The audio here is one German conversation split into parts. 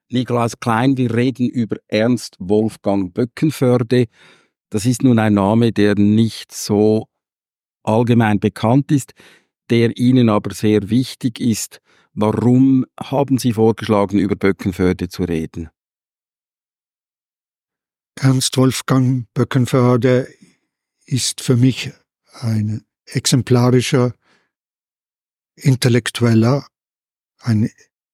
Nikolaus Klein, wir reden über Ernst Wolfgang Böckenförde. Das ist nun ein Name, der nicht so allgemein bekannt ist, der Ihnen aber sehr wichtig ist. Warum haben Sie vorgeschlagen, über Böckenförde zu reden? Ernst Wolfgang Böckenförde ist für mich ein exemplarischer Intellektueller, ein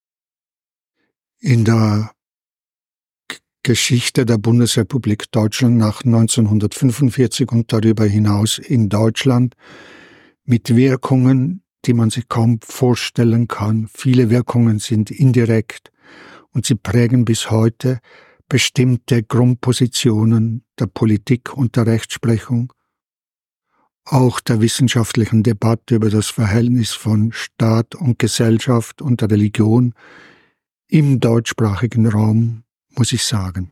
in der Geschichte der Bundesrepublik Deutschland nach 1945 und darüber hinaus in Deutschland mit Wirkungen, die man sich kaum vorstellen kann. Viele Wirkungen sind indirekt und sie prägen bis heute bestimmte Grundpositionen der Politik und der Rechtsprechung, auch der wissenschaftlichen Debatte über das Verhältnis von Staat und Gesellschaft und der Religion im deutschsprachigen Raum, muss ich sagen.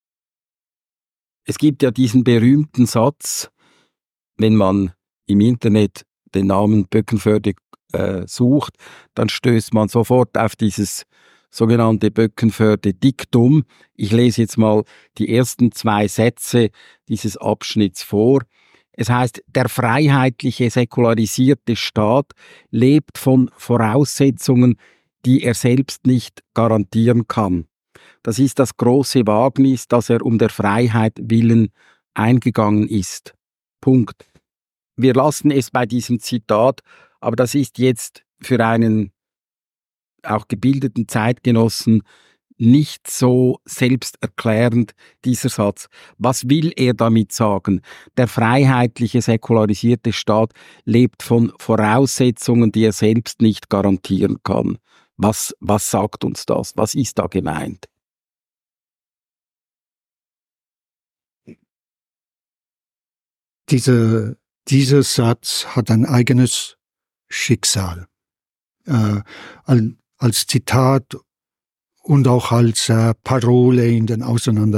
Es gibt ja diesen berühmten Satz, wenn man im Internet den Namen Böckenförde sucht, dann stößt man sofort auf dieses sogenannte Böckenförde-Diktum. Ich lese jetzt mal die ersten 2 Sätze dieses Abschnitts vor. Es heißt, der freiheitliche, säkularisierte Staat lebt von Voraussetzungen, die er selbst nicht garantieren kann. Das ist das große Wagnis, das er um der Freiheit willen eingegangen ist. Punkt. Wir lassen es bei diesem Zitat, aber das ist jetzt für einen auch gebildeten Zeitgenossen nicht so selbsterklärend, dieser Satz. Was will er damit sagen? Der freiheitliche, säkularisierte Staat lebt von Voraussetzungen, die er selbst nicht garantieren kann. Was sagt uns das? Was ist da gemeint? Dieser Satz hat ein eigenes Schicksal. Als Zitat und auch als Parole in den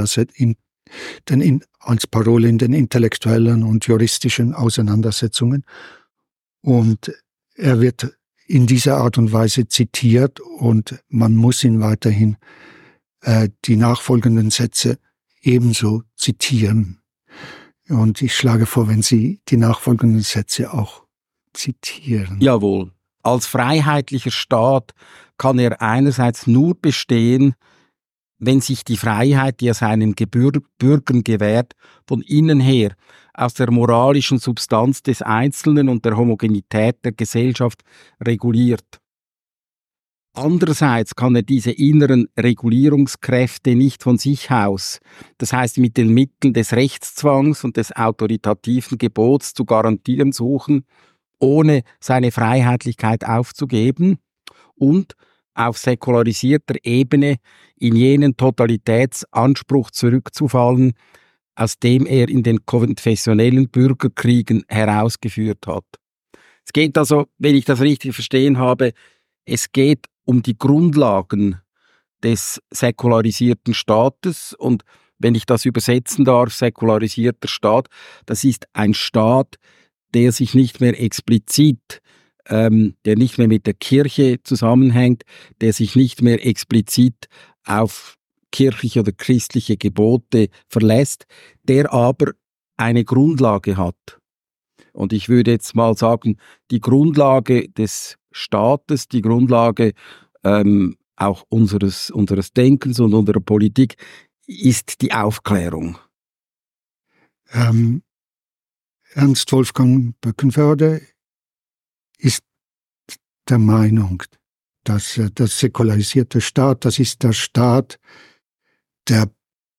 als Parole in den intellektuellen und juristischen Auseinandersetzungen. Und er wird in dieser Art und Weise zitiert und man muss ihn weiterhin die nachfolgenden Sätze ebenso zitieren. Und ich schlage vor, wenn Sie die nachfolgenden Sätze auch zitieren. Jawohl. Als freiheitlicher Staat kann er einerseits nur bestehen, wenn sich die Freiheit, die er seinen Bürgern gewährt, von innen her aus der moralischen Substanz des Einzelnen und der Homogenität der Gesellschaft reguliert. Andererseits kann er diese inneren Regulierungskräfte nicht von sich aus, das heißt mit den Mitteln des Rechtszwangs und des autoritativen Gebots zu garantieren suchen, ohne seine Freiheitlichkeit aufzugeben und auf säkularisierter Ebene in jenen Totalitätsanspruch zurückzufallen, aus dem er in den konfessionellen Bürgerkriegen herausgeführt hat. Es geht also, wenn ich das richtig verstehen habe, es geht um die Grundlagen des säkularisierten Staates und wenn ich das übersetzen darf, säkularisierter Staat, das ist ein Staat, der sich nicht mehr explizit, der nicht mehr mit der Kirche zusammenhängt, der sich nicht mehr explizit auf kirchliche oder christliche Gebote verlässt, der aber eine Grundlage hat. Und ich würde jetzt mal sagen, die Grundlage des Staates, die Grundlage auch unseres Denkens und unserer Politik ist die Aufklärung. Ernst Wolfgang Böckenförde ist der Meinung, dass der säkularisierte Staat, das ist der Staat, der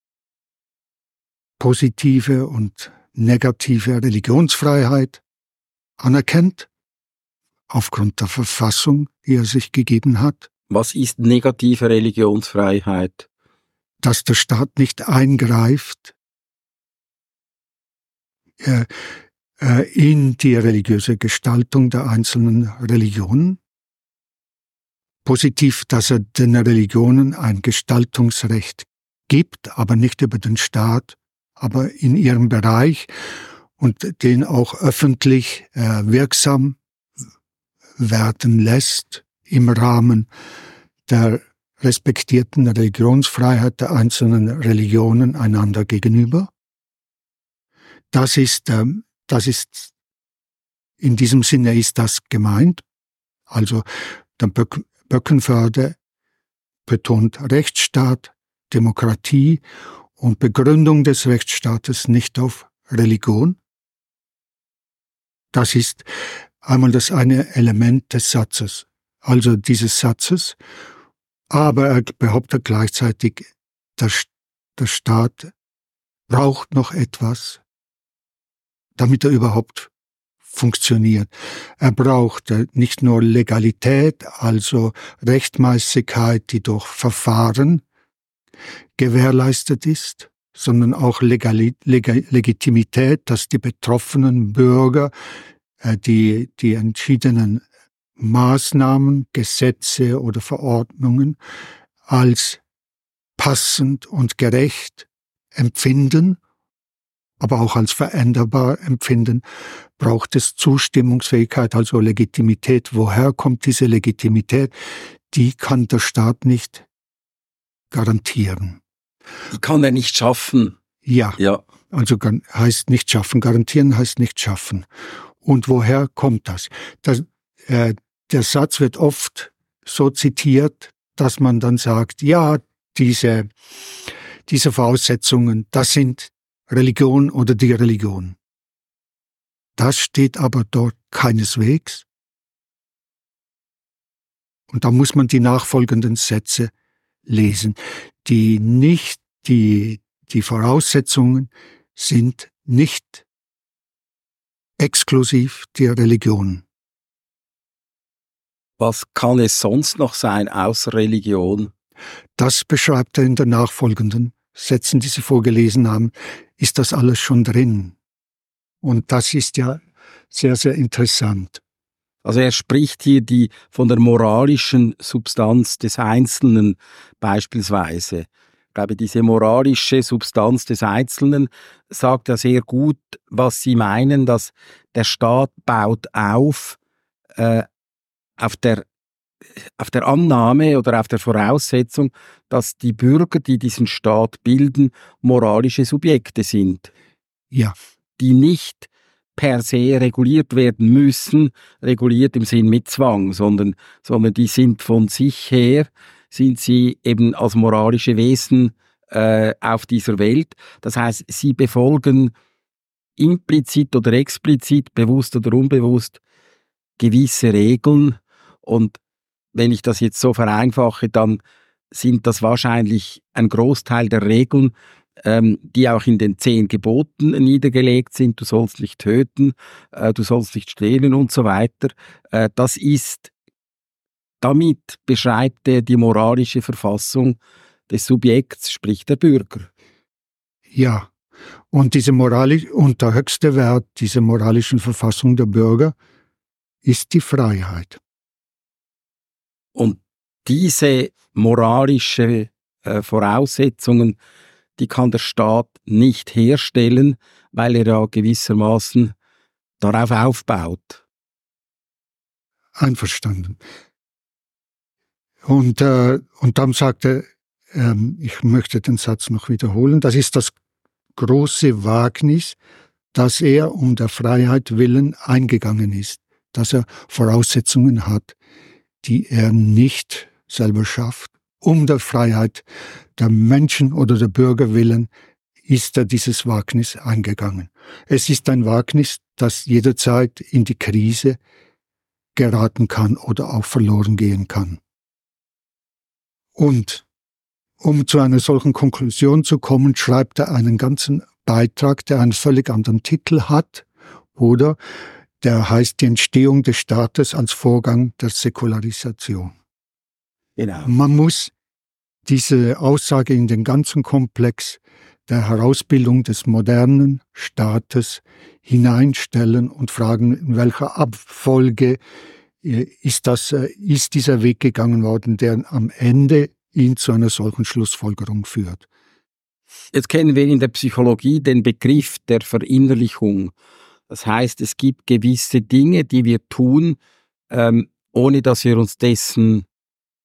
positive und negative Religionsfreiheit anerkennt, aufgrund der Verfassung, die er sich gegeben hat. Was ist negative Religionsfreiheit? Dass der Staat nicht eingreift in die religiöse Gestaltung der einzelnen Religionen. Positiv, dass er den Religionen ein Gestaltungsrecht gibt, aber nicht über den Staat, aber in ihrem Bereich und den auch öffentlich wirksam werden lässt im Rahmen der respektierten Religionsfreiheit der einzelnen Religionen einander gegenüber. Das ist in diesem Sinne ist das gemeint. Also der Böckenförde betont Rechtsstaat, Demokratie und Begründung des Rechtsstaates nicht auf Religion. Das ist einmal das eine Element des Satzes, also dieses Satzes. Aber er behauptet gleichzeitig, der Staat braucht noch etwas, damit er überhaupt funktioniert. Er braucht nicht nur Legalität, also Rechtmäßigkeit, die durch Verfahren gewährleistet ist, sondern auch Legitimität, dass die betroffenen Bürger die entschiedenen Maßnahmen, Gesetze oder Verordnungen als passend und gerecht empfinden, aber auch als veränderbar empfinden, braucht es Zustimmungsfähigkeit, also Legitimität. Woher kommt diese Legitimität? Die kann der Staat nicht garantieren. Die kann er nicht schaffen. Ja. Also heißt nicht schaffen. Garantieren heißt nicht schaffen. Und woher kommt das? Der Satz wird oft so zitiert, dass man dann sagt, ja, diese Voraussetzungen, das sind Religion oder die Religion. Das steht aber dort keineswegs. Und da muss man die nachfolgenden Sätze lesen. Die Voraussetzungen sind nicht exklusiv der Religion. Was kann es sonst noch sein außer Religion? Das beschreibt er in den nachfolgenden Sätzen, die Sie vorgelesen haben, ist das alles schon drin. Und das ist ja sehr, sehr interessant. Also er spricht hier von der moralischen Substanz des Einzelnen beispielsweise. Ich glaube, diese moralische Substanz des Einzelnen sagt ja sehr gut, was Sie meinen, dass der Staat baut auf der Annahme oder auf der Voraussetzung, dass die Bürger, die diesen Staat bilden, moralische Subjekte sind. Ja. Die nicht per se reguliert werden müssen, reguliert im Sinn mit Zwang, sondern die sind von sich her, sind sie eben als moralische Wesen auf dieser Welt. Das heißt, sie befolgen implizit oder explizit, bewusst oder unbewusst, gewisse Regeln. Und wenn ich das jetzt so vereinfache, dann sind das wahrscheinlich ein Großteil der Regeln, die auch in den 10 Geboten niedergelegt sind. Du sollst nicht töten, du sollst nicht stehlen und so weiter. Damit beschreibt er die moralische Verfassung des Subjekts, sprich der Bürger. Ja, und der höchste Wert dieser moralischen Verfassung der Bürger ist die Freiheit. Und diese moralische Voraussetzungen, die kann der Staat nicht herstellen, weil er ja gewissermaßen darauf aufbaut. Einverstanden. Und dann sagte ich möchte den Satz noch wiederholen, das ist das große Wagnis, dass er um der Freiheit willen eingegangen ist, dass er Voraussetzungen hat, die er nicht selber schafft. Um der Freiheit der Menschen oder der Bürger willen ist er dieses Wagnis eingegangen. Es ist ein Wagnis, das jederzeit in die Krise geraten kann oder auch verloren gehen kann. Und um zu einer solchen Konklusion zu kommen, schreibt er einen ganzen Beitrag, der einen völlig anderen Titel hat, oder der heißt die Entstehung des Staates als Vorgang der Säkularisation. Genau. Man muss diese Aussage in den ganzen Komplex der Herausbildung des modernen Staates hineinstellen und fragen, in welcher Abfolge ist dieser Weg gegangen worden, der am Ende ihn zu einer solchen Schlussfolgerung führt. Jetzt kennen wir in der Psychologie den Begriff der Verinnerlichung. Das heißt, es gibt gewisse Dinge, die wir tun, ohne dass wir uns dessen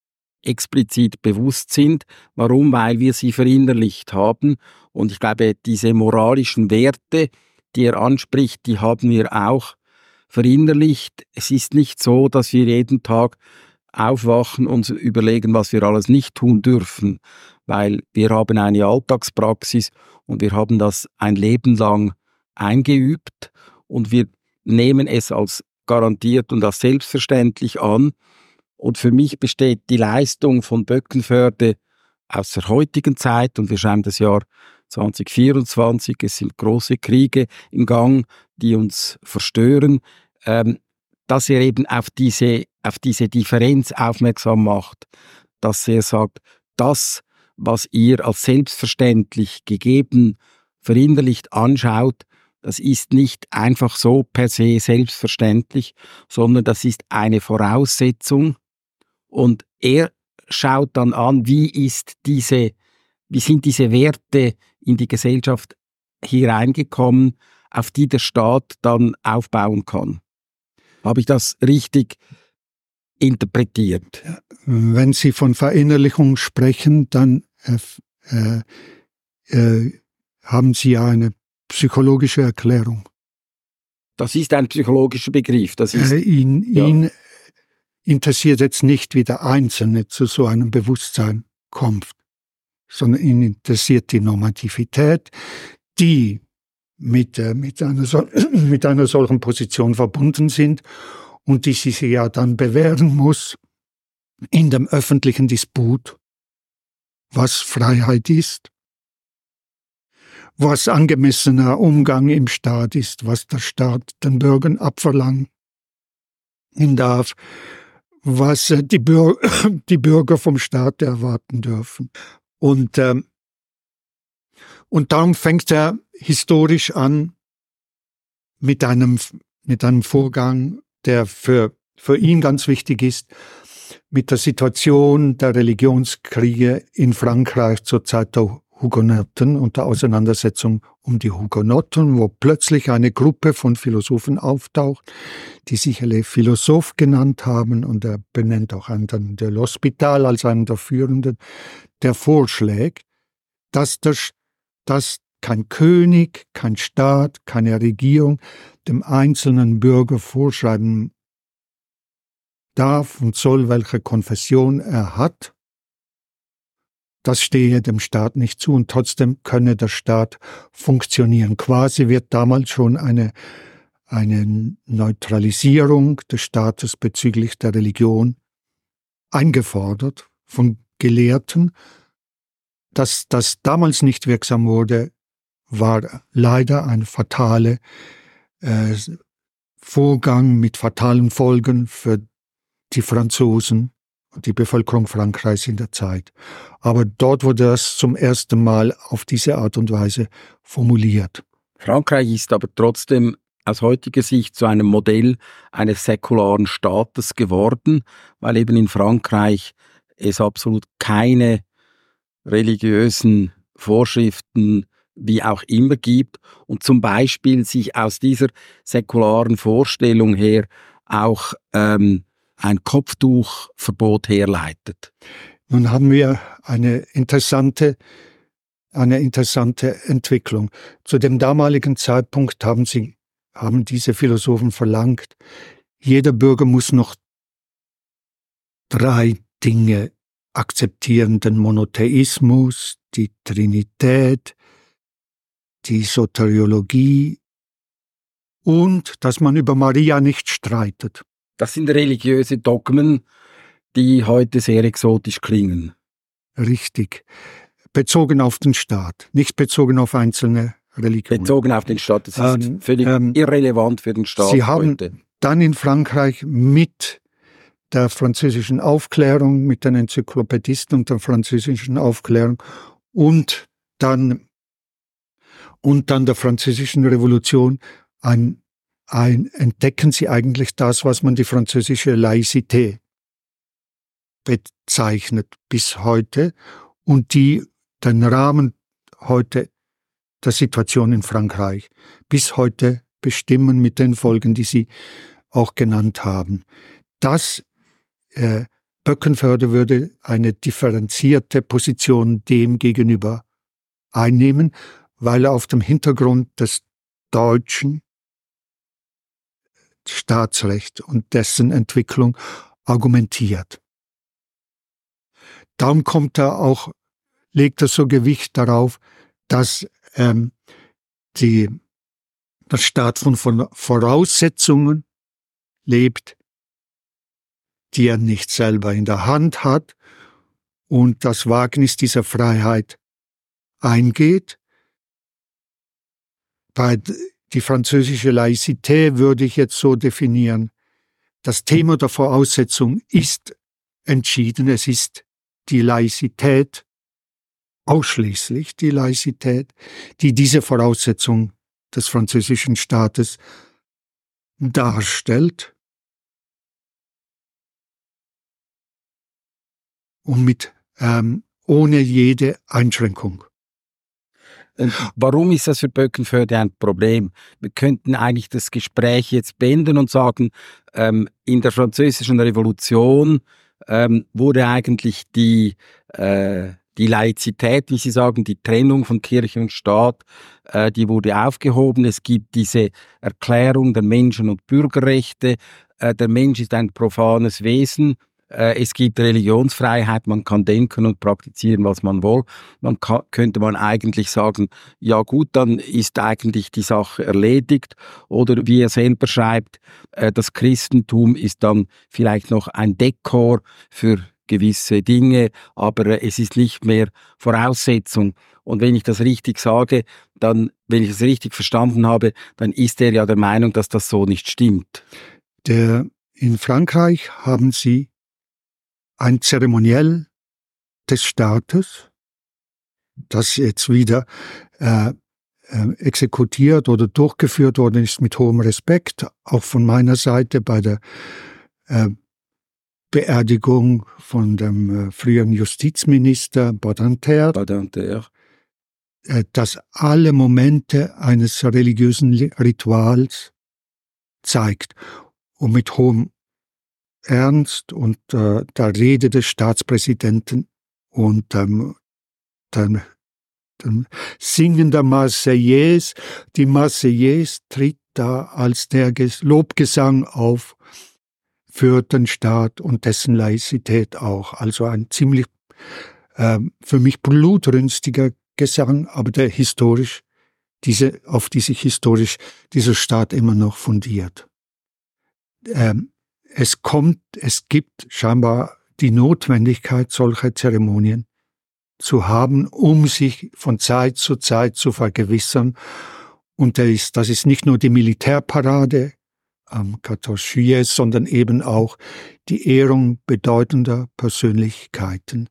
explizit bewusst sind. Warum? Weil wir sie verinnerlicht haben. Und ich glaube, diese moralischen Werte, die er anspricht, die haben wir auch verinnerlicht. Es ist nicht so, dass wir jeden Tag aufwachen und überlegen, was wir alles nicht tun dürfen, weil wir haben eine Alltagspraxis und wir haben das ein Leben lang eingeübt und wir nehmen es als garantiert und als selbstverständlich an. Und für mich besteht die Leistung von Böckenförde aus der heutigen Zeit, und wir schreiben das Jahr 2024, es sind große Kriege im Gang, die uns verstören, dass er eben auf diese Differenz aufmerksam macht, dass er sagt, das, was ihr als selbstverständlich gegeben, verinnerlicht anschaut, das ist nicht einfach so per se selbstverständlich, sondern das ist eine Voraussetzung. Und er schaut dann an, wie sind diese Werte in die Gesellschaft hereingekommen, auf die der Staat dann aufbauen kann. Habe ich das richtig interpretiert? Wenn Sie von Verinnerlichung sprechen, dann haben Sie ja eine psychologische Erklärung. Das ist ein psychologischer Begriff. Das ist, ihn interessiert jetzt nicht, wie der Einzelne zu so einem Bewusstsein kommt, sondern ihn interessiert die Normativität, die mit einer solchen Position verbunden sind und die sich ja dann bewähren muss in dem öffentlichen Disput, was Freiheit ist, was angemessener Umgang im Staat ist, was der Staat den Bürgern abverlangen darf, was die Bürger vom Staat erwarten dürfen. Und darum fängt er historisch an mit einem Vorgang, der für ihn ganz wichtig ist, mit der Situation der Religionskriege in Frankreich zur Zeit der Hugenotten und der Auseinandersetzung um die Hugenotten, wo plötzlich eine Gruppe von Philosophen auftaucht, die sich Les Philosophes genannt haben, und er benennt auch einen de l'Hospital als einen der Führenden, der vorschlägt, dass kein König, kein Staat, keine Regierung dem einzelnen Bürger vorschreiben darf und soll, welche Konfession er hat. Das stehe dem Staat nicht zu, und trotzdem könne der Staat funktionieren. Quasi wird damals schon eine Neutralisierung des Staates bezüglich der Religion eingefordert von Gelehrten. Dass das damals nicht wirksam wurde, war leider ein fataler Vorgang mit fatalen Folgen für die Franzosen und die Bevölkerung Frankreichs in der Zeit. Aber dort wurde das zum ersten Mal auf diese Art und Weise formuliert. Frankreich ist aber trotzdem aus heutiger Sicht zu einem Modell eines säkularen Staates geworden, weil eben in Frankreich es absolut keine religiösen Vorschriften wie auch immer gibt und zum Beispiel sich aus dieser säkularen Vorstellung her auch ein Kopftuchverbot herleitet. Nun haben wir eine interessante Entwicklung. Zu dem damaligen Zeitpunkt haben diese Philosophen verlangt, jeder Bürger muss noch 3 Dinge akzeptieren: den Monotheismus, die Trinität, die Soteriologie und dass man über Maria nicht streitet. Das sind religiöse Dogmen, die heute sehr exotisch klingen. Richtig. Bezogen auf den Staat, nicht bezogen auf einzelne Religionen. Bezogen auf den Staat, das ist völlig irrelevant für den Staat Sie haben heute. Dann in Frankreich mit der französischen Aufklärung, mit den Enzyklopädisten und der französischen Aufklärung und dann der französischen Revolution entdecken sie eigentlich das, was man die französische Laïcité bezeichnet bis heute und die den Rahmen heute der Situation in Frankreich bis heute bestimmen mit den Folgen, die Sie auch genannt haben. Dass Böckenförde würde eine differenzierte Position dem gegenüber einnehmen, weil er auf dem Hintergrund des deutschen Staatsrechts und dessen Entwicklung argumentiert. Darum legt er so Gewicht darauf, dass der Staat von Voraussetzungen lebt, die er nicht selber in der Hand hat und das Wagnis dieser Freiheit eingeht. Die französische Laïcité würde ich jetzt so definieren. Das Thema der Voraussetzung ist entschieden. Es ist die Laïcität, ausschließlich die Laïcität, die diese Voraussetzung des französischen Staates darstellt und ohne jede Einschränkung. Warum ist das für Böckenförde ein Problem? Wir könnten eigentlich das Gespräch jetzt beenden und sagen, in der Französischen Revolution wurde eigentlich die Laizität, wie Sie sagen, die Trennung von Kirche und Staat, die wurde aufgehoben. Es gibt diese Erklärung der Menschen- und Bürgerrechte. Der Mensch ist ein profanes Wesen. Es gibt Religionsfreiheit, man kann denken und praktizieren, was man will. Könnte man eigentlich sagen, ja gut, dann ist eigentlich die Sache erledigt. Oder wie er selber schreibt, das Christentum ist dann vielleicht noch ein Dekor für gewisse Dinge, aber es ist nicht mehr Voraussetzung. Und wenn ich das richtig sage, dann, wenn ich es richtig verstanden habe, dann ist er ja der Meinung, dass das so nicht stimmt. In Frankreich haben sie ein Zeremoniell des Staates, das jetzt wieder exekutiert oder durchgeführt worden ist mit hohem Respekt, auch von meiner Seite bei der Beerdigung von dem früheren Justizminister Badinter, das alle Momente eines religiösen Rituals zeigt und mit hohem Ernst und der Rede des Staatspräsidenten und dem Singen der Marseillaise. Die Marseillaise tritt da als der Lobgesang auf für den Staat und dessen Laizität auch. Also ein ziemlich für mich blutrünstiger Gesang, aber der auf die sich historisch dieser Staat immer noch fundiert. Es gibt scheinbar die Notwendigkeit, solche Zeremonien zu haben, um sich von Zeit zu Zeit zu vergewissern. Und das ist nicht nur die Militärparade am 14. Juillet, sondern eben auch die Ehrung bedeutender Persönlichkeiten.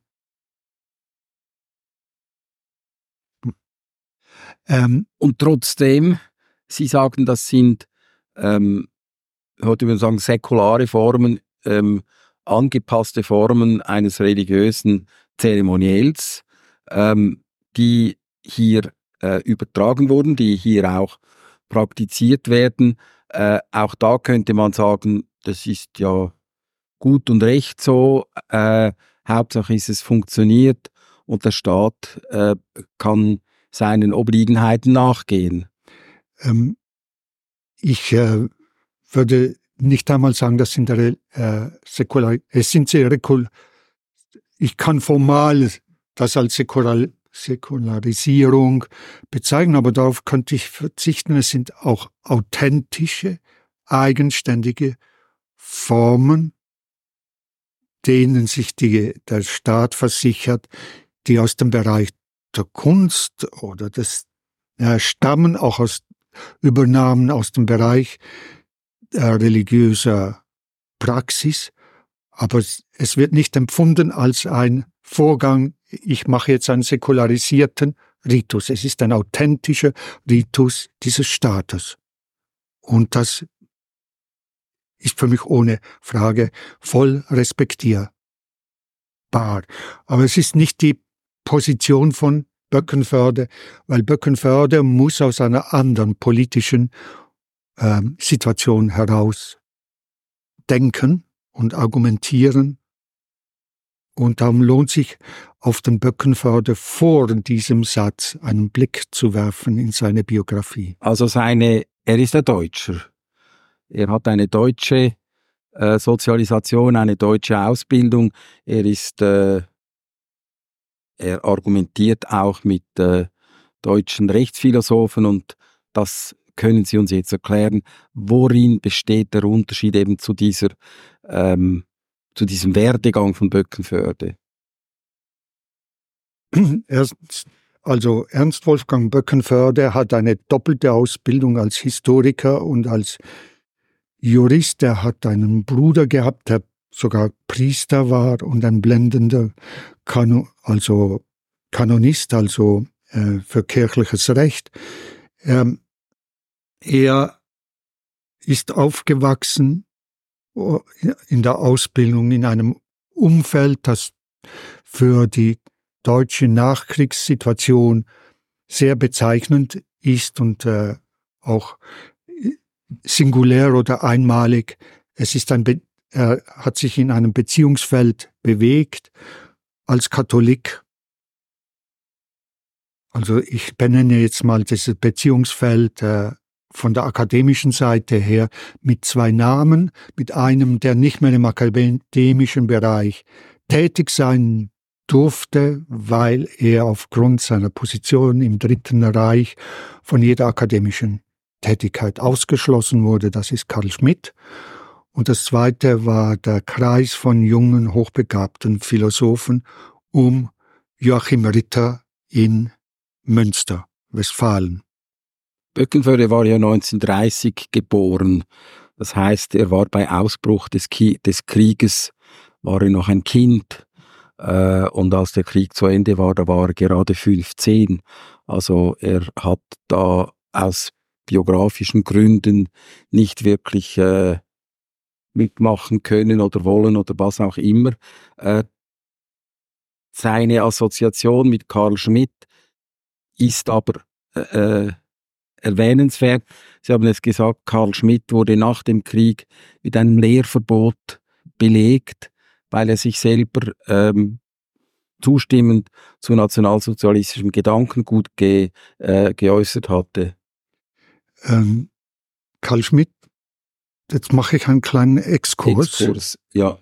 Und trotzdem, Sie sagen, das sind heute würde man sagen, säkulare Formen, angepasste Formen eines religiösen Zeremoniells, die hier übertragen wurden, die hier auch praktiziert werden. Auch da könnte man sagen, das ist ja gut und recht so. Hauptsache ist, es funktioniert und der Staat kann seinen Obliegenheiten nachgehen. Ich würde nicht einmal sagen, das sind ich kann formal das als Säkularisierung bezeichnen, aber darauf könnte ich verzichten. Es sind auch authentische, eigenständige Formen, denen sich der Staat versichert, die aus dem Bereich der Kunst oder stammen, auch aus Übernahmen aus dem Bereich religiöser Praxis, aber es wird nicht empfunden als ein Vorgang, ich mache jetzt einen säkularisierten Ritus. Es ist ein authentischer Ritus dieses Staates. Und das ist für mich ohne Frage voll respektierbar. Aber es ist nicht die Position von Böckenförde, weil Böckenförde muss aus einer anderen politischen Situation heraus denken und argumentieren Und darum lohnt sich auf den Böckenförder vor diesem Satz einen Blick zu werfen in seine Biografie. Also er ist ein Deutscher. Er hat eine deutsche Sozialisation, eine deutsche Ausbildung. Er argumentiert auch mit deutschen Rechtsphilosophen, und das können Sie uns jetzt erklären. Worin besteht der Unterschied eben zu diesem Werdegang von Böckenförde? Ernst Wolfgang Böckenförde hat eine doppelte Ausbildung als Historiker und als Jurist. Er hat einen Bruder gehabt, der sogar Priester war und ein blendender Kanonist, für kirchliches Recht. Er ist aufgewachsen in der Ausbildung in einem Umfeld, das für die deutsche Nachkriegssituation sehr bezeichnend ist und auch singulär oder einmalig. Er hat sich in einem Beziehungsfeld bewegt als Katholik. Also ich benenne jetzt mal dieses Beziehungsfeld von der akademischen Seite her mit zwei Namen, mit einem, der nicht mehr im akademischen Bereich tätig sein durfte, weil er aufgrund seiner Position im Dritten Reich von jeder akademischen Tätigkeit ausgeschlossen wurde. Das ist Carl Schmitt. Und das zweite war der Kreis von jungen, hochbegabten Philosophen um Joachim Ritter in Münster, Westfalen. Böckenförde war ja 1930 geboren. Das heißt, er war bei Ausbruch des Krieges, war er noch ein Kind. Und als der Krieg zu Ende war, da war er gerade 15. Also er hat da aus biografischen Gründen nicht wirklich mitmachen können oder wollen oder was auch immer. Seine Assoziation mit Carl Schmitt ist aber erwähnenswert. Sie haben es gesagt, Carl Schmitt wurde nach dem Krieg mit einem Lehrverbot belegt, weil er sich selber zustimmend zu nationalsozialistischem Gedankengut geäußert hatte. Carl Schmitt, jetzt mache ich einen kleinen Exkurs. Ja.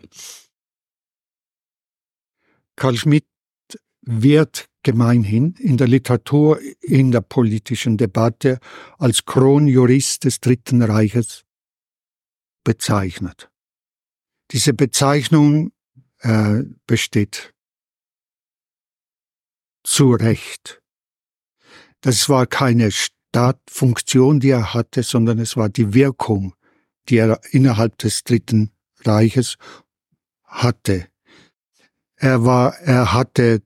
Carl Schmitt wird gemeinhin in der Literatur, in der politischen Debatte als Kronjurist des Dritten Reiches bezeichnet. Diese Bezeichnung besteht zu Recht. Das war keine Staatsfunktion, die er hatte, sondern es war die Wirkung, die er innerhalb des Dritten Reiches hatte. Er hatte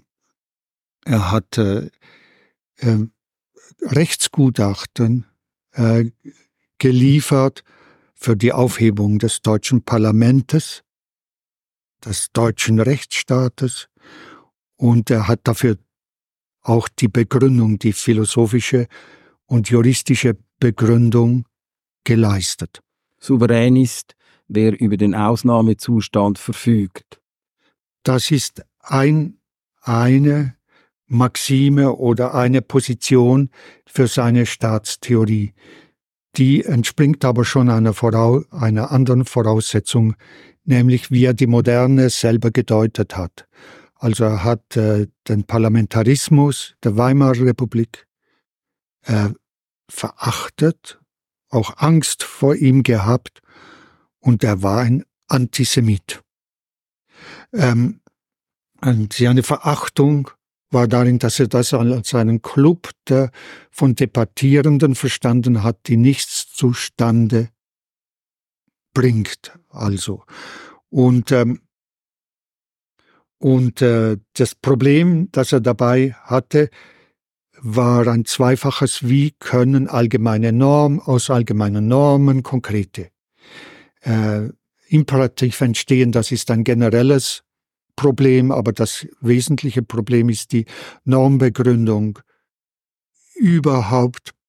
Rechtsgutachten geliefert für die Aufhebung des deutschen Parlamentes, des deutschen Rechtsstaates, und er hat dafür auch die Begründung, die philosophische und juristische Begründung geleistet. Souverän ist, wer über den Ausnahmezustand verfügt. Das ist eine Maxime oder eine Position für seine Staatstheorie. Die entspringt aber schon einer anderen Voraussetzung, nämlich wie er die Moderne selber gedeutet hat. Also er hat den Parlamentarismus der Weimarer Republik verachtet, auch Angst vor ihm gehabt, und er war ein Antisemit. Und seine Verachtung war darin, dass er das als einen Club von Debattierenden verstanden hat, die nichts zustande bringt. Also. Und das Problem, das er dabei hatte, war ein zweifaches: Wie können aus allgemeinen Normen konkrete Imperativ entstehen? Das ist ein generelles Problem, aber das wesentliche Problem ist die Normbegründung überhaupt.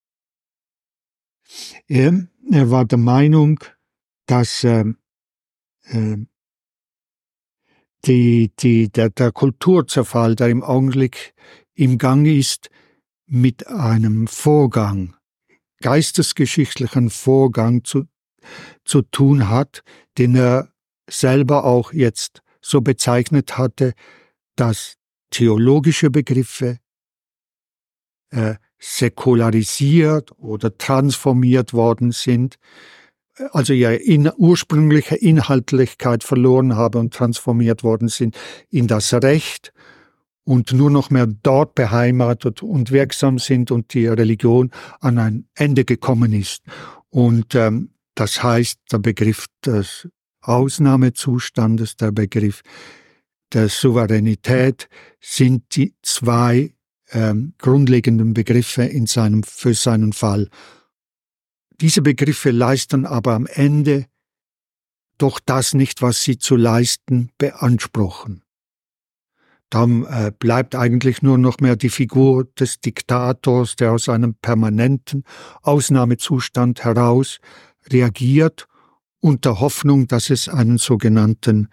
Er war der Meinung, dass der Kulturzerfall, der im Augenblick im Gang ist, mit einem Vorgang, geistesgeschichtlichen Vorgang zu tun hat, den er selber auch jetzt so bezeichnet hatte, dass theologische Begriffe säkularisiert oder transformiert worden sind, also ihre ursprüngliche Inhaltlichkeit verloren haben und transformiert worden sind in das Recht und nur noch mehr dort beheimatet und wirksam sind und die Religion an ein Ende gekommen ist. Und das heißt, der Begriff des Ausnahmezustandes, der Begriff der Souveränität sind die zwei grundlegenden Begriffe für seinen Fall. Diese Begriffe leisten aber am Ende doch das nicht, was sie zu leisten beanspruchen. Dann bleibt eigentlich nur noch mehr die Figur des Diktators, der aus einem permanenten Ausnahmezustand heraus reagiert, unter Hoffnung, dass es einen sogenannten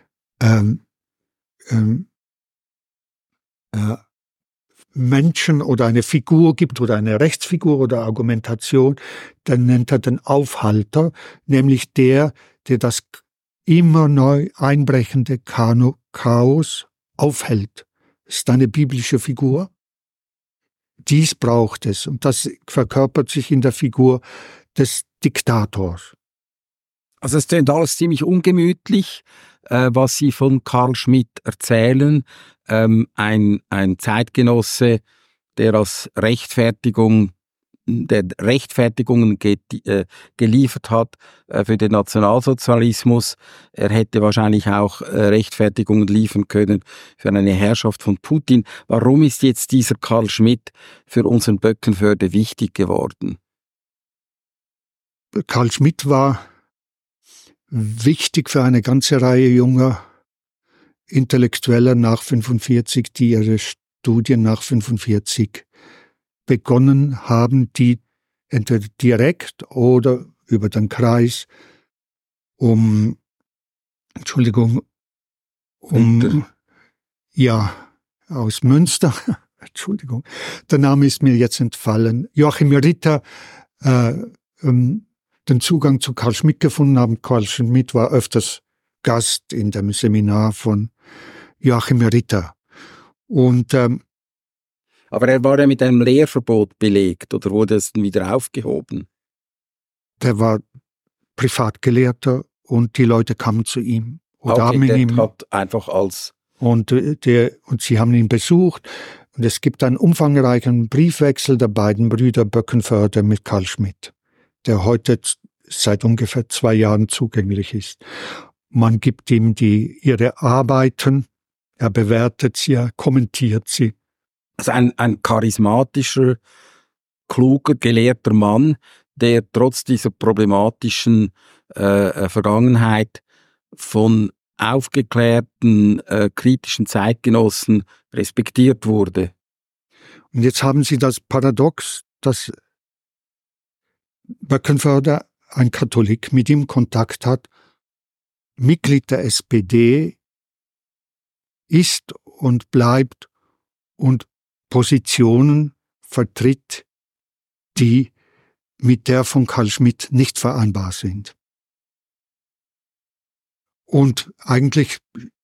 Menschen oder eine Figur gibt oder eine Rechtsfigur oder Argumentation, dann nennt er den Aufhalter, nämlich der das immer neu einbrechende Chaos aufhält. Das ist eine biblische Figur. Dies braucht es und das verkörpert sich in der Figur des Diktators. Also es klingt alles ziemlich ungemütlich, was Sie von Carl Schmitt erzählen. Ein Zeitgenosse, der als Rechtfertigungen geliefert hat für den Nationalsozialismus. Er hätte wahrscheinlich auch Rechtfertigungen liefern können für eine Herrschaft von Putin. Warum ist jetzt dieser Carl Schmitt für unseren Böckenförde wichtig geworden? Carl Schmitt war wichtig für eine ganze Reihe junger Intellektueller nach 45, die ihre Studien nach 45 begonnen haben, die entweder direkt oder über den Kreis aus Münster, Entschuldigung, der Name ist mir jetzt entfallen, Joachim Ritter, den Zugang zu Carl Schmitt gefunden haben. Carl Schmitt war öfters Gast in dem Seminar von Joachim Ritter. Und aber er war ja mit einem Lehrverbot belegt, oder wurde es dann wieder aufgehoben? Der war Privatgelehrter und die Leute kamen zu ihm. Und haben ihn hat einfach als und sie haben ihn besucht. Und es gibt einen umfangreichen Briefwechsel der beiden Brüder Böckenförde mit Carl Schmitt, der heute seit ungefähr 2 Jahren zugänglich ist. Man gibt ihm ihre Arbeiten, er bewertet sie, er kommentiert sie. Also ein charismatischer, kluger, gelehrter Mann, der trotz dieser problematischen Vergangenheit von aufgeklärten, kritischen Zeitgenossen respektiert wurde. Und jetzt haben Sie das Paradox, dass Böckenförde, ein Katholik, mit ihm Kontakt hat, Mitglied der SPD ist und bleibt und Positionen vertritt, die mit der von Carl Schmitt nicht vereinbar sind. Und eigentlich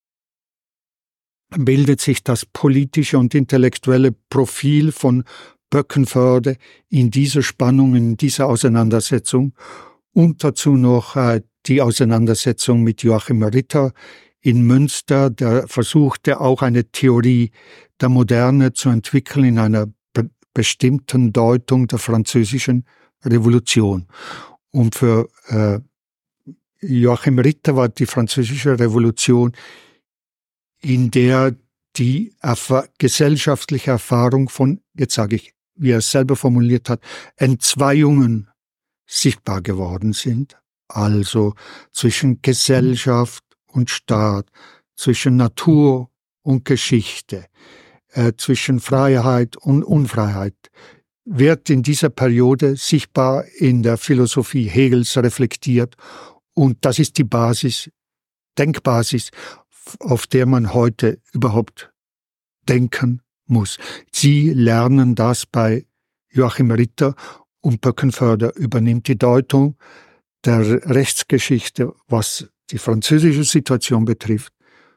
bildet sich das politische und intellektuelle Profil von Böckenförde in dieser Spannung, in dieser Auseinandersetzung und dazu noch die Auseinandersetzung mit Joachim Ritter in Münster, der versuchte auch eine Theorie der Moderne zu entwickeln in einer bestimmten Deutung der französischen Revolution. Und für Joachim Ritter war die französische Revolution, in der die gesellschaftliche Erfahrung von, jetzt sage ich, wie er es selber formuliert hat, Entzweiungen sichtbar geworden sind. Also zwischen Gesellschaft und Staat, zwischen Natur und Geschichte, zwischen Freiheit und Unfreiheit, wird in dieser Periode sichtbar in der Philosophie Hegels reflektiert. Und das ist die Denkbasis auf der man heute überhaupt denken muss. Sie lernen das bei Joachim Ritter und Böckenförder übernimmt die Deutung der Rechtsgeschichte, was die französische Situation betrifft,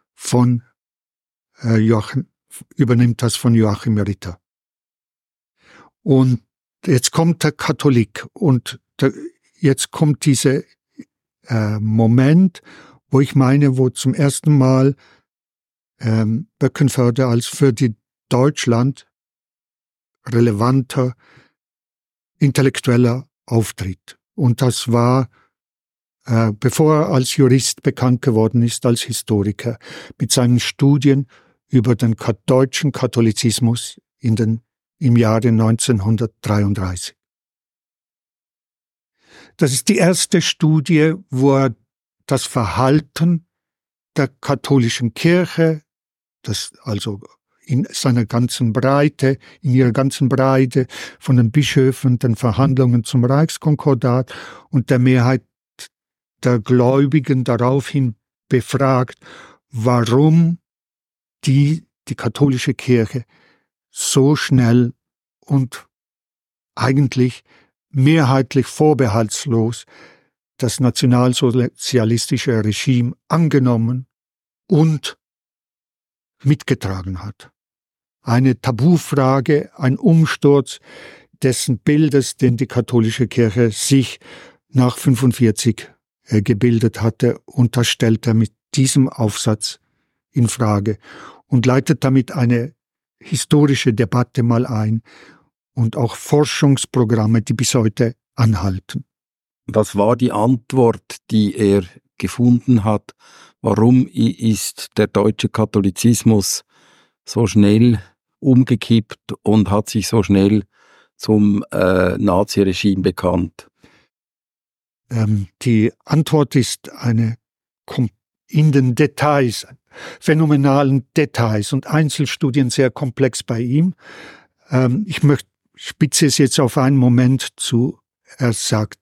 übernimmt das von Joachim Ritter. Und jetzt kommt der Katholik und jetzt kommt dieser Moment, wo ich meine, wo zum ersten Mal Böckenförder als für die Deutschland relevanter Intellektueller auftritt. Und das war, bevor er als Jurist bekannt geworden ist, als Historiker, mit seinen Studien über den deutschen Katholizismus im Jahre 1933. Das ist die erste Studie, wo er das Verhalten der katholischen Kirche, das also in ihrer ganzen Breite, von den Bischöfen, den Verhandlungen zum Reichskonkordat und der Mehrheit der Gläubigen daraufhin befragt, warum die katholische Kirche so schnell und eigentlich mehrheitlich vorbehaltslos das nationalsozialistische Regime angenommen und mitgetragen hat. Eine Tabufrage, ein Umsturz dessen Bildes, den die katholische Kirche sich nach 1945 gebildet hatte, und das stellt er mit diesem Aufsatz in Frage und leitet damit eine historische Debatte mal ein und auch Forschungsprogramme, die bis heute anhalten. Was war die Antwort, die er gefunden hat? Warum ist der deutsche Katholizismus so schnell umgekippt und hat sich so schnell zum Naziregime bekannt? Die Antwort ist in den Details, phänomenalen Details und Einzelstudien sehr komplex bei ihm. Ich spitze es jetzt auf einen Moment zu. Er sagt,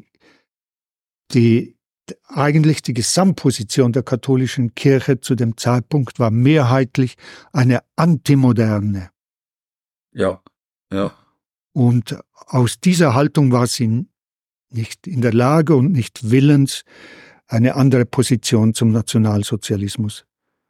eigentlich die Gesamtposition der katholischen Kirche zu dem Zeitpunkt war mehrheitlich eine antimoderne. Ja. Und aus dieser Haltung war sie nicht in der Lage und nicht willens, eine andere Position zum Nationalsozialismus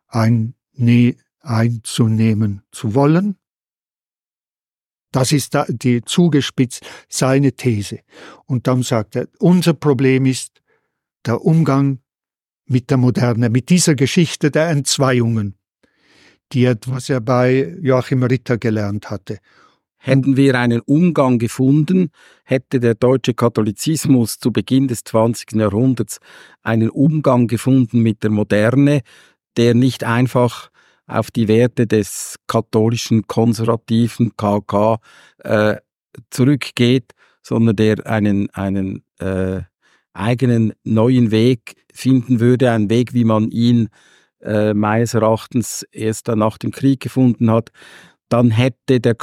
einzunehmen zu wollen. Das ist die zugespitzt seine These. Und dann sagt er, unser Problem ist der Umgang mit der Moderne, mit dieser Geschichte der Entzweiungen, was er bei Joachim Ritter gelernt hatte. Hätten wir einen Umgang gefunden, hätte der deutsche Katholizismus zu Beginn des 20. Jahrhunderts einen Umgang gefunden mit der Moderne, der nicht einfach auf die Werte des katholischen, konservativen KK zurückgeht, sondern der einen eigenen neuen Weg finden würde, einen Weg, wie man ihn meines Erachtens erst dann nach dem Krieg gefunden hat, dann hätte der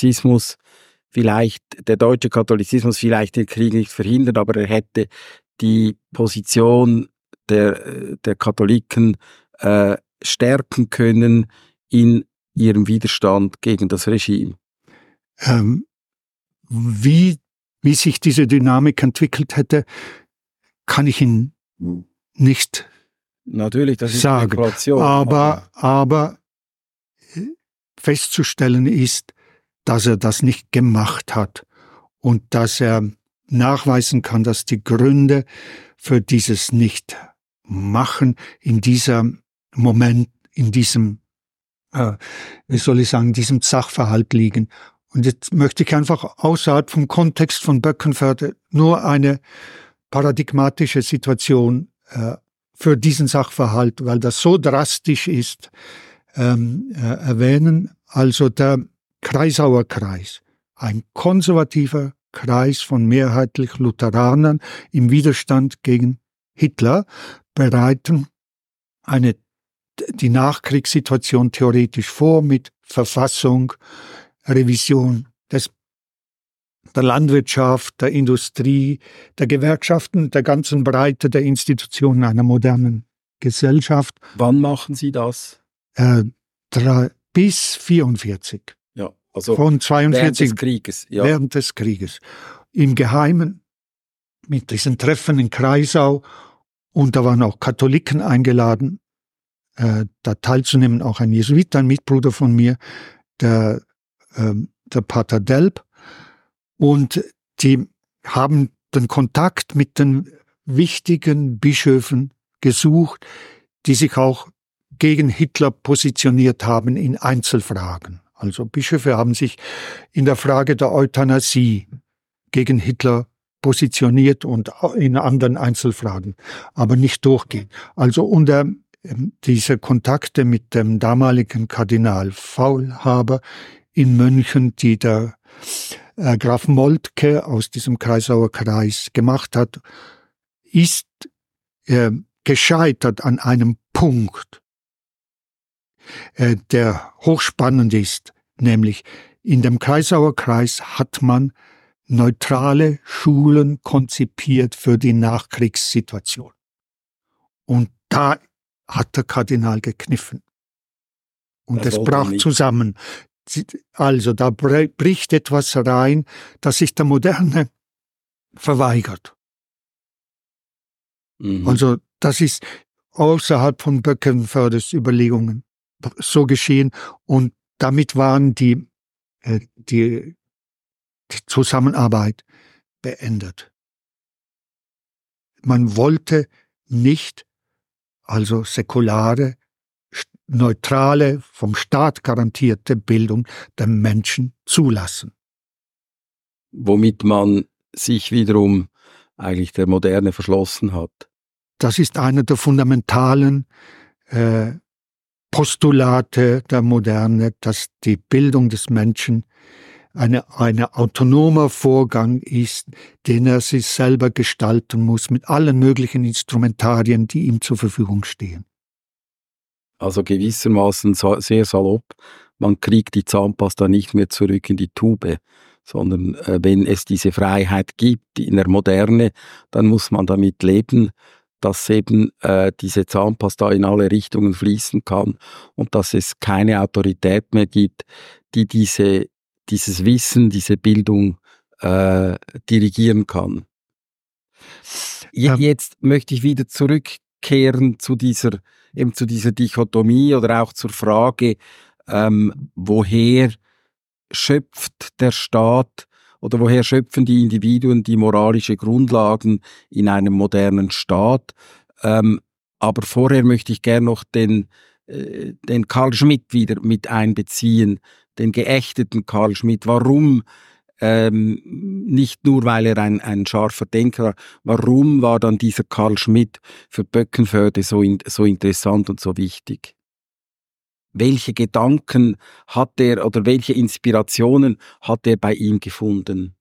deutsche Katholizismus vielleicht den Krieg nicht verhindert, aber er hätte die Position der Katholiken stärken können in ihrem Widerstand gegen das Regime. Wie sich diese Dynamik entwickelt hätte, kann ich Ihnen nicht Natürlich, das ist sagen. Spekulation. Aber festzustellen ist, dass er das nicht gemacht hat und dass er nachweisen kann, dass die Gründe für dieses Nicht-Machen in diesem Moment, in diesem Sachverhalt liegen. Und jetzt möchte ich einfach außerhalb vom Kontext von Böckenförder nur eine paradigmatische Situation für diesen Sachverhalt, weil das so drastisch ist, erwähnen. Also der Kreisauer Kreis, ein konservativer Kreis von mehrheitlich Lutheranern im Widerstand gegen Hitler, bereiten die Nachkriegssituation theoretisch vor mit Verfassung, Revision der Landwirtschaft, der Industrie, der Gewerkschaften, der ganzen Breite der Institutionen einer modernen Gesellschaft. Wann machen Sie das? Bis 1944. Ja, also von 42 während des Krieges. Ja. Während des Krieges. Im Geheimen mit diesen Treffen in Kreisau, und da waren auch Katholiken eingeladen, da teilzunehmen, auch ein Jesuit, ein Mitbruder von mir, der Pater Delp, und die haben den Kontakt mit den wichtigen Bischöfen gesucht, die sich auch gegen Hitler positioniert haben in Einzelfragen. Also Bischöfe haben sich in der Frage der Euthanasie gegen Hitler positioniert und in anderen Einzelfragen, aber nicht durchgehend. Also unter diese Kontakte mit dem damaligen Kardinal Faulhaber in München, die der Graf Moltke aus diesem Kreisauer Kreis gemacht hat, ist gescheitert an einem Punkt, der hochspannend ist, nämlich in dem Kreisauer Kreis hat man neutrale Schulen konzipiert für die Nachkriegssituation. Und da hat der Kardinal gekniffen. Und es brach zusammen. Also da bricht etwas rein, das sich der Moderne verweigert. Mhm. Also das ist außerhalb von Böckenförders Überlegungen so geschehen, und damit waren die Zusammenarbeit beendet. Man wollte nicht also säkulare, neutrale, vom Staat garantierte Bildung der Menschen zulassen. Womit man sich wiederum eigentlich der Moderne verschlossen hat. Das ist einer der fundamentalen Postulate der Moderne, dass die Bildung des Menschen ein autonomer Vorgang ist, den er sich selber gestalten muss, mit allen möglichen Instrumentarien, die ihm zur Verfügung stehen. Also gewissermaßen sehr salopp, man kriegt die Zahnpasta nicht mehr zurück in die Tube, sondern wenn es diese Freiheit gibt in der Moderne, dann muss man damit leben, dass eben diese Zahnpasta in alle Richtungen fließen kann und dass es keine Autorität mehr gibt, die dieses Wissen, diese Bildung dirigieren kann. Jetzt möchte ich wieder zurückkehren zu dieser Dichotomie oder auch zur Frage, woher schöpft der Staat oder woher schöpfen die Individuen die moralische Grundlagen in einem modernen Staat. Aber vorher möchte ich gerne noch den Carl Schmitt wieder mit einbeziehen, den geächteten Carl Schmitt. Warum, nicht nur, weil er ein scharfer Denker war, warum war dann dieser Carl Schmitt für Böckenförde so interessant und so wichtig? Welche Gedanken hat er oder welche Inspirationen hat er bei ihm gefunden?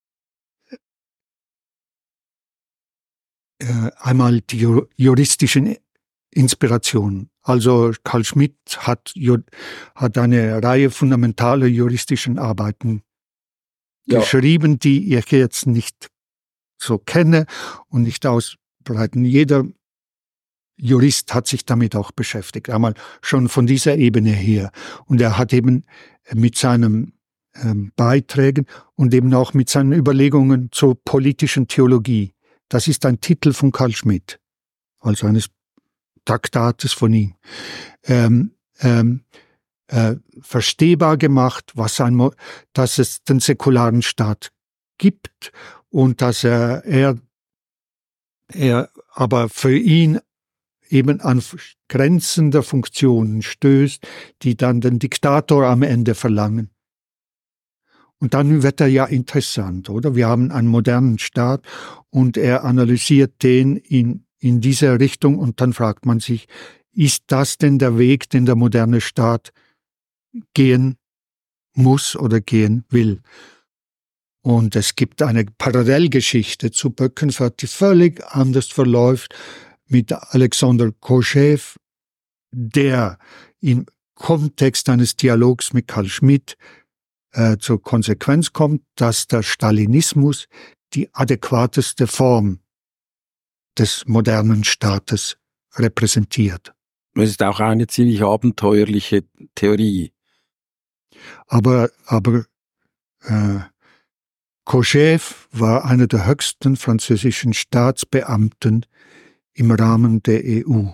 Einmal die juristischen Inspirationen. Also Carl Schmitt hat eine Reihe fundamentaler juristischen Arbeiten geschrieben, die ich jetzt nicht so kenne und nicht ausbreiten. Jeder Jurist hat sich damit auch beschäftigt, einmal schon von dieser Ebene her. Und er hat eben mit seinen Beiträgen und eben auch mit seinen Überlegungen zur politischen Theologie, das ist ein Titel von Carl Schmitt, also eines Traktates von ihm, verstehbar gemacht, dass es den säkularen Staat gibt und dass er aber für ihn eben an Grenzen der Funktionen stößt, die dann den Diktator am Ende verlangen. Und dann wird er ja interessant, oder? Wir haben einen modernen Staat und er analysiert den in dieser Richtung und dann fragt man sich, ist das denn der Weg, den der moderne Staat gehen muss oder gehen will? Und es gibt eine Parallelgeschichte zu Böckenförde, die völlig anders verläuft, mit Alexander Kojève, der im Kontext eines Dialogs mit Carl Schmitt zur Konsequenz kommt, dass der Stalinismus die adäquateste Form des modernen Staates repräsentiert. Das ist auch eine ziemlich abenteuerliche Theorie. Aber Kojève war einer der höchsten französischen Staatsbeamten im Rahmen der EU.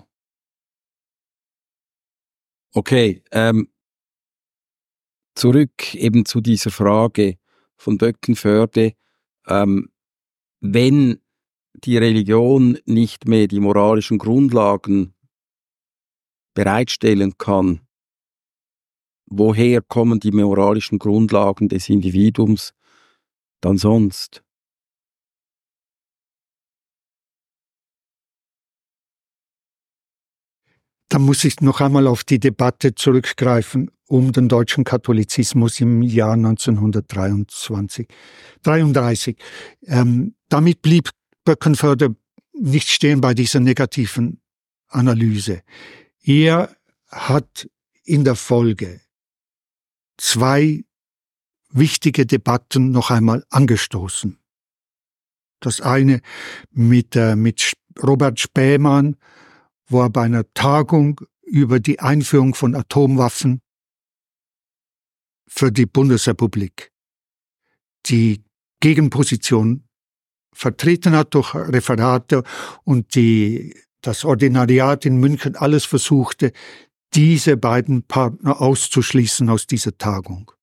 Okay, zurück eben zu dieser Frage von Böckenförde. Wenn die Religion nicht mehr die moralischen Grundlagen bereitstellen kann, woher kommen die moralischen Grundlagen des Individuums dann sonst? Da muss ich noch einmal auf die Debatte zurückgreifen um den deutschen Katholizismus im Jahr 1933. Damit blieb Böckenförde nicht stehen bei dieser negativen Analyse. Er hat in der Folge 2 wichtige Debatten noch einmal angestoßen. Das eine mit Robert Spähmann, wo er bei einer Tagung über die Einführung von Atomwaffen für die Bundesrepublik die Gegenposition vertreten hat durch Referate und das Ordinariat in München alles versuchte, diese beiden Partner auszuschließen aus dieser Tagung.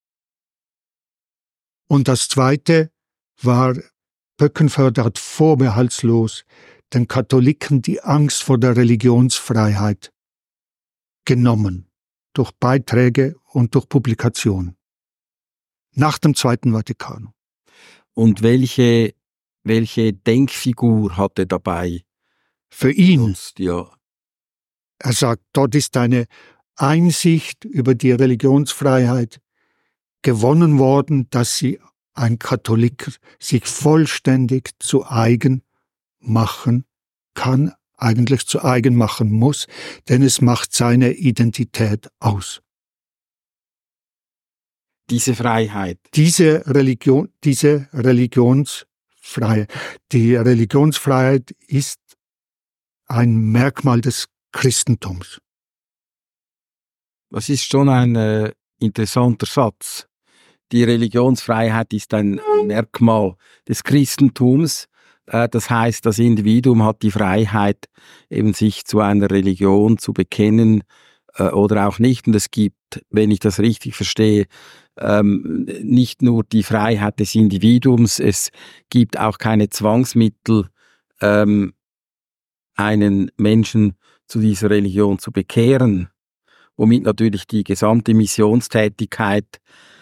Und das Zweite war, Böckenförde hat vorbehaltslos den Katholiken die Angst vor der Religionsfreiheit genommen, durch Beiträge und durch Publikation. Nach dem Zweiten Vatikanum. Und welche Denkfigur hatte dabei? Für ihn, Ja. er sagt, dort ist eine Einsicht über die Religionsfreiheit gewonnen worden, dass ein Katholik sich vollständig zu eigen machen kann, eigentlich zu eigen machen muss, denn es macht seine Identität aus. Diese Freiheit. Die Religionsfreiheit ist ein Merkmal des Christentums. Das ist schon ein interessanter Satz. Die Religionsfreiheit ist ein Merkmal des Christentums. Das heißt, das Individuum hat die Freiheit, eben sich zu einer Religion zu bekennen oder auch nicht. Und es gibt, wenn ich das richtig verstehe, nicht nur die Freiheit des Individuums, es gibt auch keine Zwangsmittel, einen Menschen zu dieser Religion zu bekehren, womit natürlich die gesamte Missionstätigkeit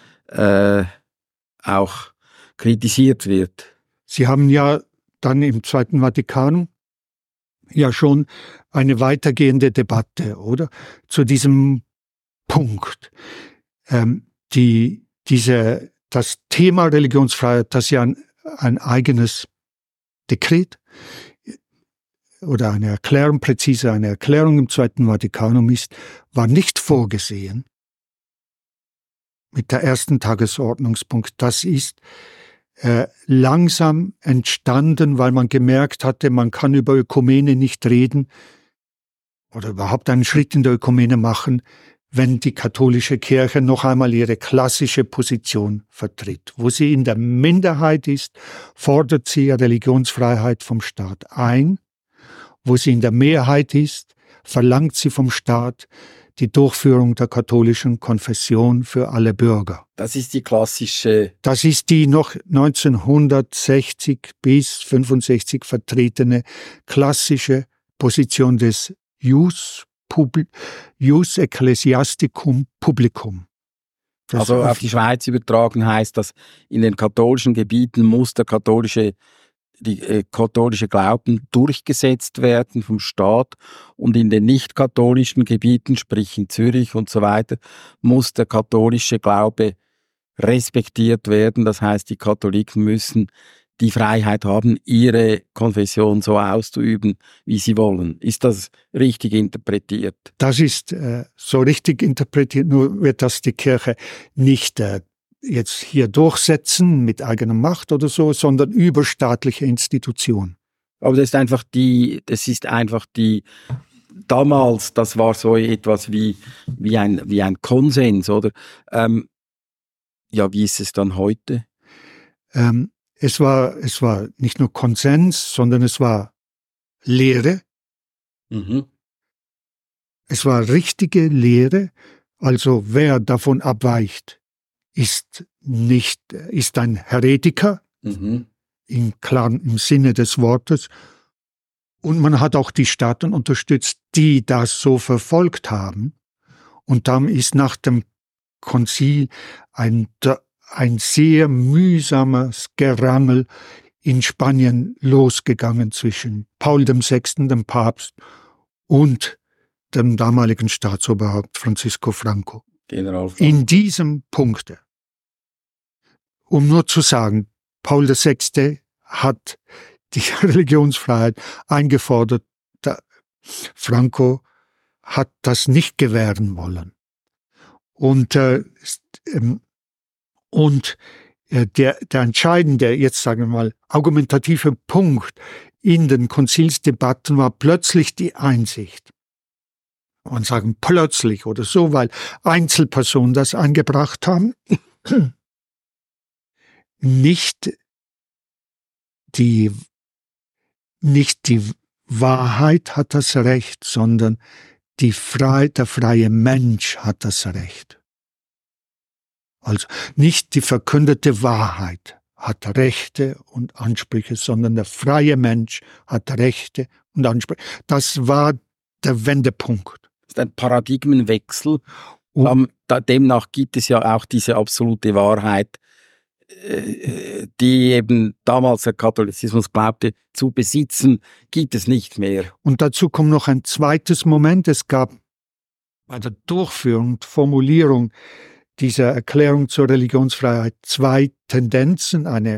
auch kritisiert wird. Sie haben ja dann im Zweiten Vatikanum ja schon eine weitergehende Debatte, oder? Zu diesem Punkt. Das Thema Religionsfreiheit, das ja ein eigenes Dekret oder eine Erklärung im Zweiten Vatikanum ist, war nicht vorgesehen mit der ersten Tagesordnungspunkt. Das ist langsam entstanden, weil man gemerkt hatte, man kann über Ökumene nicht reden oder überhaupt einen Schritt in der Ökumene machen, wenn die katholische Kirche noch einmal ihre klassische Position vertritt. Wo sie in der Minderheit ist, fordert sie Religionsfreiheit vom Staat ein. Wo sie in der Mehrheit ist, verlangt sie vom Staat die Durchführung der katholischen Konfession für alle Bürger. Das ist die klassische... Das ist die noch 1960 bis 65 vertretene klassische Position des Ius Ecclesiasticum Publicum. Also auf die Schweiz übertragen heißt das, in den katholischen Gebieten muss die katholische Glauben durchgesetzt werden vom Staat und in den nicht-katholischen Gebieten, sprich in Zürich und so weiter, muss der katholische Glaube respektiert werden. Das heißt, die Katholiken müssen die Freiheit haben, ihre Konfession so auszuüben, wie sie wollen. Ist das richtig interpretiert? Das ist so richtig interpretiert, nur wird das die Kirche nicht jetzt hier durchsetzen mit eigener Macht oder so, sondern über staatliche Institutionen. Aber das ist einfach die, damals, das war so etwas wie ein Konsens, oder? Ja, wie ist es dann heute? Es war nicht nur Konsens, sondern es war Lehre. Mhm. Es war richtige Lehre. Also wer davon abweicht, ist ein Heretiker, Mhm. im Sinne des Wortes. Und man hat auch die Staaten unterstützt, die das so verfolgt haben. Und dann ist nach dem Konzil ein sehr mühsames Gerangel in Spanien losgegangen zwischen Paul VI., dem Papst, und dem damaligen Staatsoberhaupt Francisco Franco. General Franco. In diesem Punkt, um nur zu sagen, Paul VI. Hat die Religionsfreiheit eingefordert. Franco hat das nicht gewähren wollen. Und der entscheidende, jetzt sagen wir mal, argumentative Punkt in den Konzilsdebatten war plötzlich die Einsicht. Man sagen plötzlich oder so, weil Einzelpersonen das eingebracht haben. Nicht die Wahrheit hat das Recht, sondern der freie Mensch hat das Recht. Also nicht die verkündete Wahrheit hat Rechte und Ansprüche, sondern der freie Mensch hat Rechte und Ansprüche. Das war der Wendepunkt. Das ist ein Paradigmenwechsel. Demnach gibt es ja auch diese absolute Wahrheit, die eben damals der Katholizismus glaubte zu besitzen, gibt es nicht mehr. Und dazu kommt noch ein zweites Moment. Es gab bei der Durchführung und Formulierung dieser Erklärung zur Religionsfreiheit zwei Tendenzen, eine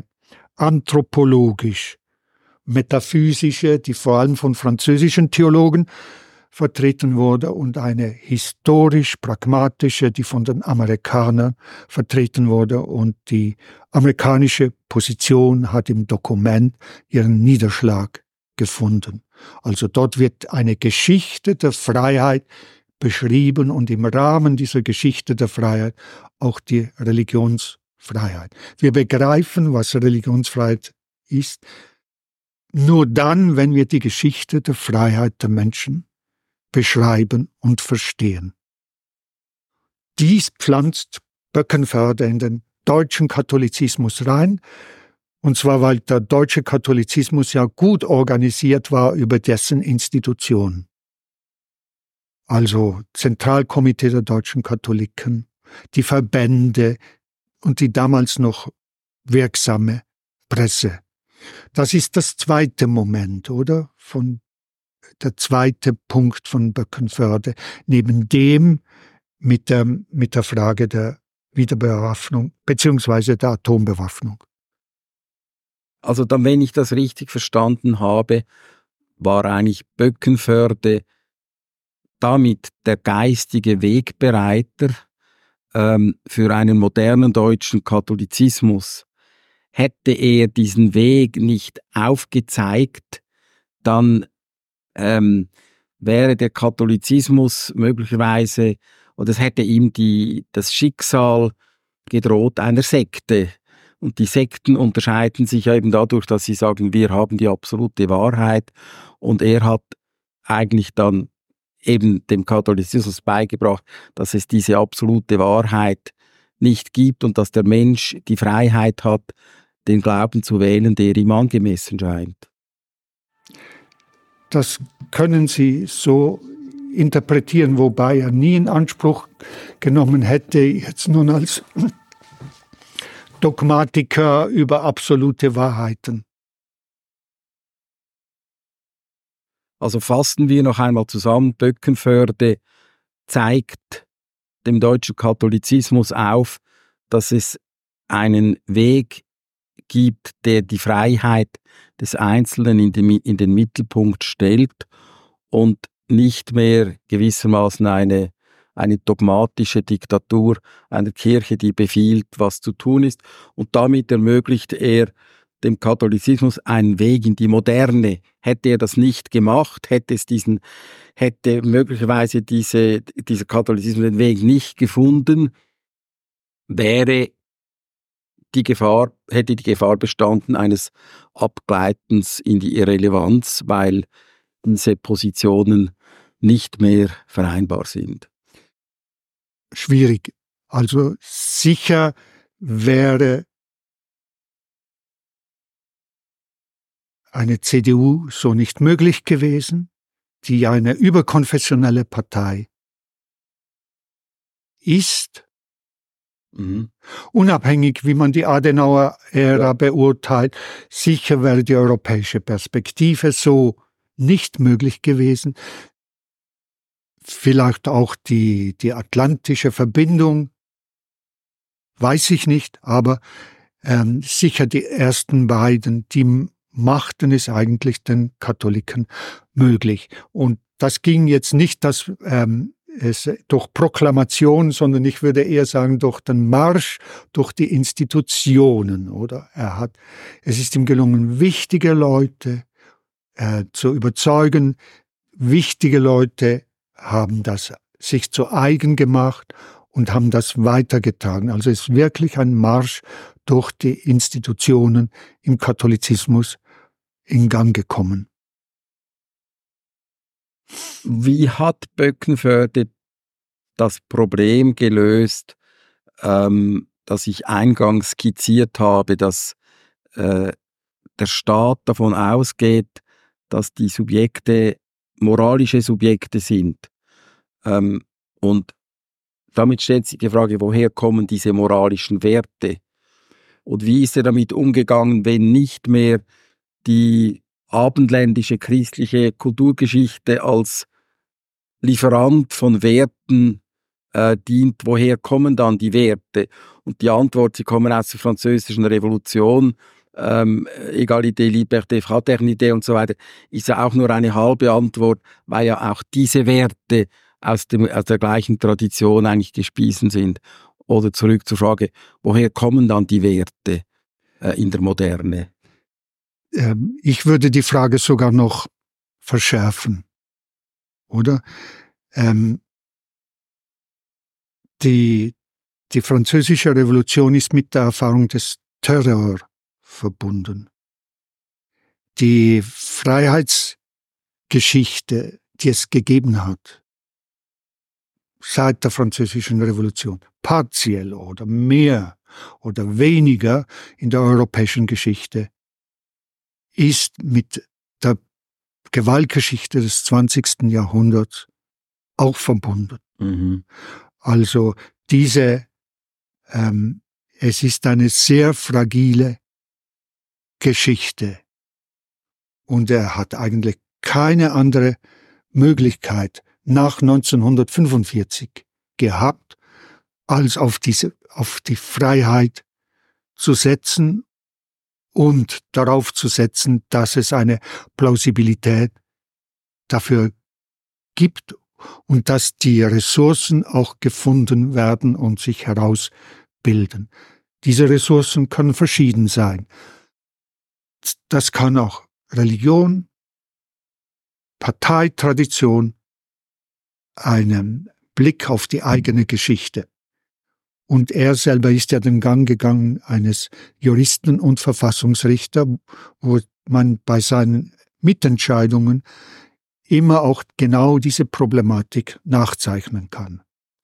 anthropologisch-metaphysische, die vor allem von französischen Theologen vertreten wurde, und eine historisch-pragmatische, die von den Amerikanern vertreten wurde. Und die amerikanische Position hat im Dokument ihren Niederschlag gefunden. Also dort wird eine Geschichte der Freiheit beschrieben und im Rahmen dieser Geschichte der Freiheit auch die Religionsfreiheit. Wir begreifen, was Religionsfreiheit ist, nur dann, wenn wir die Geschichte der Freiheit der Menschen beschreiben und verstehen. Dies pflanzt Böckenförde in den deutschen Katholizismus rein, und zwar, weil der deutsche Katholizismus ja gut organisiert war über dessen Institutionen. Also Zentralkomitee der deutschen Katholiken, die Verbände und die damals noch wirksame Presse. Das ist das zweite Moment, oder? Der zweite Punkt von Böckenförde, neben dem mit der Frage der Wiederbewaffnung bzw. der Atombewaffnung. Also dann, wenn ich das richtig verstanden habe, war eigentlich Böckenförde damit der geistige Wegbereiter für einen modernen deutschen Katholizismus. Hätte er diesen Weg nicht aufgezeigt, dann wäre der Katholizismus möglicherweise, oder es hätte ihm das Schicksal gedroht einer Sekte. Und die Sekten unterscheiden sich eben dadurch, dass sie sagen, wir haben die absolute Wahrheit, und er hat eigentlich dann eben dem Katholizismus beigebracht, dass es diese absolute Wahrheit nicht gibt und dass der Mensch die Freiheit hat, den Glauben zu wählen, der ihm angemessen scheint. Das können Sie so interpretieren, wobei er nie in Anspruch genommen hätte, jetzt nun als Dogmatiker über absolute Wahrheiten. Also fassen wir noch einmal zusammen, Böckenförde zeigt dem deutschen Katholizismus auf, dass es einen Weg gibt, der die Freiheit des Einzelnen in den Mittelpunkt stellt und nicht mehr gewissermaßen eine dogmatische Diktatur einer Kirche, die befiehlt, was zu tun ist. Und damit ermöglicht er dem Katholizismus einen Weg in die Moderne. Hätte er das nicht gemacht, hätte möglicherweise dieser Katholizismus den Weg nicht gefunden, hätte die Gefahr bestanden eines Abgleitens in die Irrelevanz, weil diese Positionen nicht mehr vereinbar sind. Schwierig. Also sicher wäre eine CDU so nicht möglich gewesen, die ja eine überkonfessionelle Partei ist. Unabhängig, wie man die Adenauer-Ära beurteilt, sicher wäre die europäische Perspektive so nicht möglich gewesen. Vielleicht auch die atlantische Verbindung, weiß ich nicht, aber sicher die ersten beiden, die machten es eigentlich den Katholiken möglich. Und das ging jetzt nicht, dass es durch Proklamation, sondern ich würde eher sagen durch den Marsch durch die Institutionen, oder? Es ist ihm gelungen, wichtige Leute zu überzeugen. Wichtige Leute haben das sich zu eigen gemacht und haben das weitergetragen. Also es ist wirklich ein Marsch durch die Institutionen im Katholizismus in Gang gekommen. Wie hat Böckenförde das Problem gelöst, das ich eingangs skizziert habe, dass der Staat davon ausgeht, dass die Subjekte moralische Subjekte sind? Und damit stellt sich die Frage, woher kommen diese moralischen Werte? Und wie ist er damit umgegangen, wenn nicht mehr die abendländische christliche Kulturgeschichte als Lieferant von Werten dient? Woher kommen dann die Werte? Und die Antwort, sie kommen aus der Französischen Revolution, Egalité, Liberté, Fraternité und so weiter, ist ja auch nur eine halbe Antwort, weil ja auch diese Werte aus der gleichen Tradition eigentlich gespiesen sind. Oder zurück zur Frage, woher kommen dann die Werte in der Moderne? Ich würde die Frage sogar noch verschärfen, oder? Die französische Revolution ist mit der Erfahrung des Terror verbunden. Die Freiheitsgeschichte, die es gegeben hat, seit der französischen Revolution, partiell oder mehr oder weniger in der europäischen Geschichte, ist mit der Gewaltgeschichte des 20. Jahrhunderts auch verbunden. Also es ist eine sehr fragile Geschichte und er hat eigentlich keine andere Möglichkeit nach 1945 gehabt, als auf die Freiheit zu setzen und darauf zu setzen, dass es eine Plausibilität dafür gibt und dass die Ressourcen auch gefunden werden und sich herausbilden. Diese Ressourcen können verschieden sein. Das kann auch Religion, Parteitradition, einen Blick auf die eigene Geschichte. Und er selber ist ja den Gang gegangen eines Juristen und Verfassungsrichter, wo man bei seinen Mitentscheidungen immer auch genau diese Problematik nachzeichnen kann.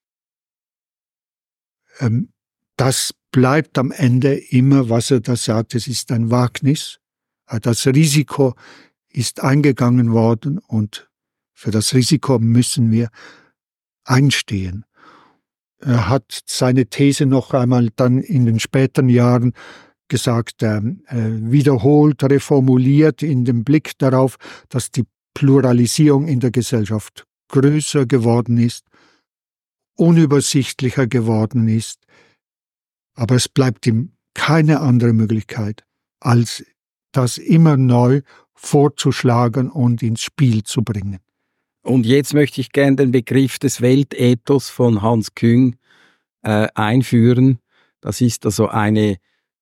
Das bleibt am Ende immer, was er da sagt, es ist ein Wagnis. Das Risiko ist eingegangen worden und für das Risiko müssen wir einstehen. Er hat seine These noch einmal dann in den späteren Jahren gesagt, wiederholt, reformuliert in dem Blick darauf, dass die Pluralisierung in der Gesellschaft größer geworden ist, unübersichtlicher geworden ist, aber es bleibt ihm keine andere Möglichkeit, als das immer neu vorzuschlagen und ins Spiel zu bringen. Und jetzt möchte ich gerne den Begriff des Weltethos von Hans Küng einführen. Das ist also eine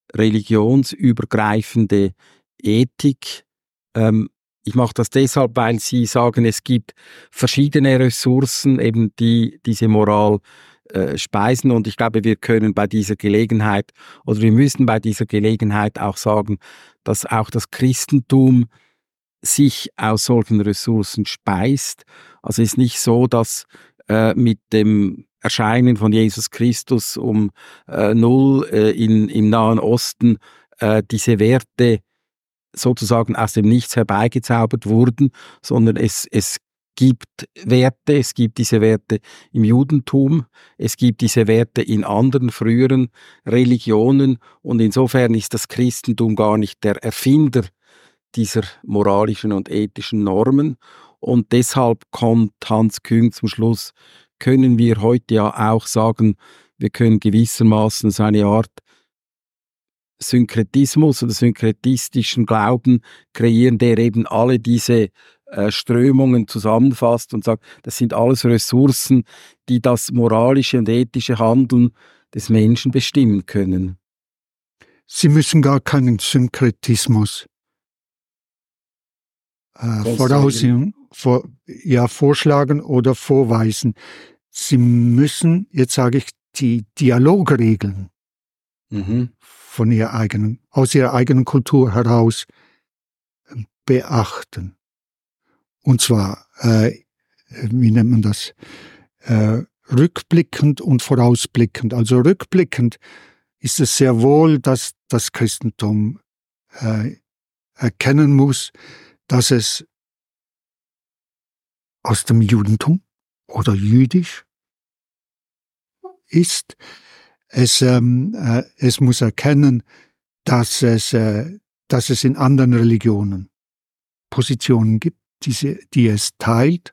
religionsübergreifende Ethik. Ich mache das deshalb, weil Sie sagen, es gibt verschiedene Ressourcen, eben die diese Moral speisen. Und ich glaube, wir können bei dieser Gelegenheit oder wir müssen bei dieser Gelegenheit auch sagen, dass auch das Christentum sich aus solchen Ressourcen speist. Also es ist nicht so, dass mit dem Erscheinen von Jesus Christus um 0 im Nahen Osten diese Werte sozusagen aus dem Nichts herbeigezaubert wurden, sondern es gibt Werte, es gibt diese Werte im Judentum, es gibt diese Werte in anderen früheren Religionen und insofern ist das Christentum gar nicht der Erfinder dieser moralischen und ethischen Normen und deshalb kommt Hans Küng zum Schluss, können wir heute ja auch sagen, wir können gewissermaßen so eine Art Synkretismus oder synkretistischen Glauben kreieren, der eben alle diese Strömungen zusammenfasst und sagt, das sind alles Ressourcen, die das moralische und ethische Handeln des Menschen bestimmen können. Sie müssen gar keinen Synkretismus vorschlagen oder vorweisen. Sie müssen, jetzt sage ich, die Dialogregeln von aus ihrer eigenen Kultur heraus beachten. Und zwar, wie nennt man das? Rückblickend und vorausblickend. Also rückblickend ist es sehr wohl, dass das Christentum erkennen muss, dass es aus dem Judentum oder jüdisch ist. Es muss erkennen, dass es in anderen Religionen Positionen gibt, die es teilt.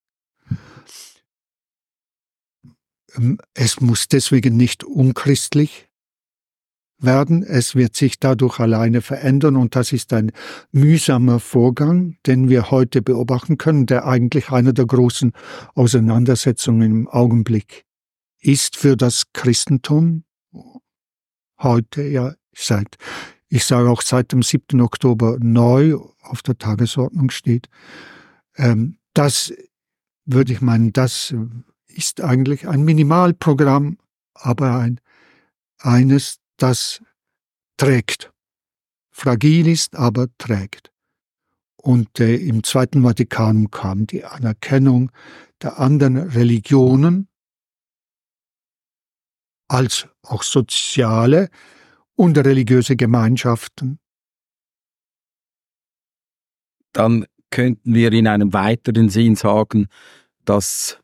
Es muss deswegen nicht unchristlich werden. Es wird sich dadurch alleine verändern und das ist ein mühsamer Vorgang, den wir heute beobachten können, der eigentlich eine der großen Auseinandersetzungen im Augenblick ist für das Christentum heute, ja, ich sage auch seit dem 7. Oktober neu auf der Tagesordnung steht. Das würde ich meinen, das ist eigentlich ein Minimalprogramm, aber eines, das trägt. Fragil ist, aber trägt. Und im Zweiten Vatikanum kam die Anerkennung der anderen Religionen als auch soziale und religiöse Gemeinschaften. Dann könnten wir in einem weiteren Sinn sagen, dass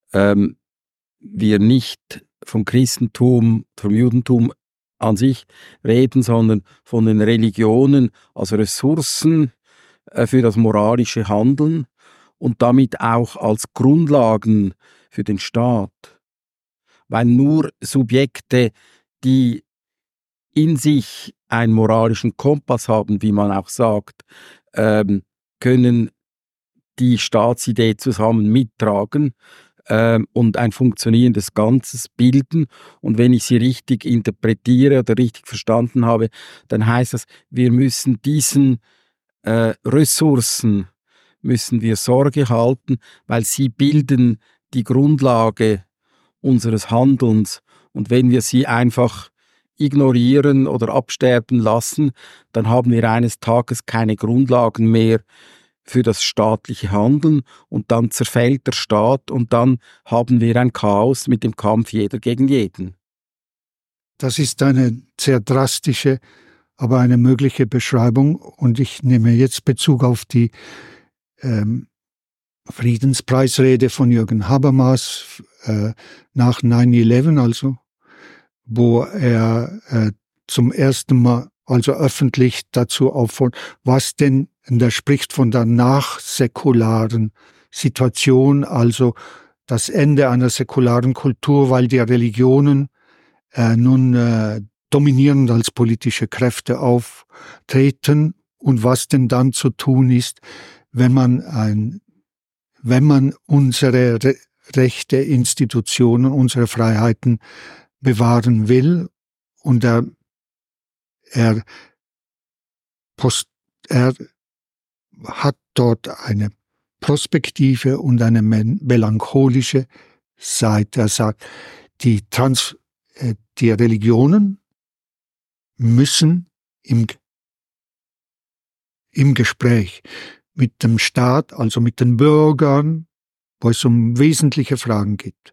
wir nicht vom Christentum, vom Judentum an sich reden, sondern von den Religionen als Ressourcen für das moralische Handeln und damit auch als Grundlagen für den Staat. Weil nur Subjekte, die in sich einen moralischen Kompass haben, wie man auch sagt, können die Staatsidee zusammen mittragen und ein funktionierendes Ganzes bilden. Und wenn ich sie richtig interpretiere oder richtig verstanden habe, dann heißt das, wir müssen diesen Ressourcen müssen wir Sorge halten, weil sie bilden die Grundlage unseres Handelns. Und wenn wir sie einfach ignorieren oder absterben lassen, dann haben wir eines Tages keine Grundlagen mehr für das staatliche Handeln und dann zerfällt der Staat und dann haben wir ein Chaos mit dem Kampf jeder gegen jeden. Das ist eine sehr drastische, aber eine mögliche Beschreibung und ich nehme jetzt Bezug auf die Friedenspreisrede von Jürgen Habermas nach 9/11, also wo er zum ersten Mal also öffentlich dazu auffordert, was denn, und er spricht von der nachsäkularen Situation, also das Ende einer säkularen Kultur, weil die Religionen nun dominierend als politische Kräfte auftreten und was denn dann zu tun ist, wenn man unsere Rechte, Institutionen, unsere Freiheiten bewahren will. Und er er hat dort eine prospektive und eine melancholische Seite. Er sagt, die Religionen müssen im Gespräch mit dem Staat, also mit den Bürgern, wo es um wesentliche Fragen geht,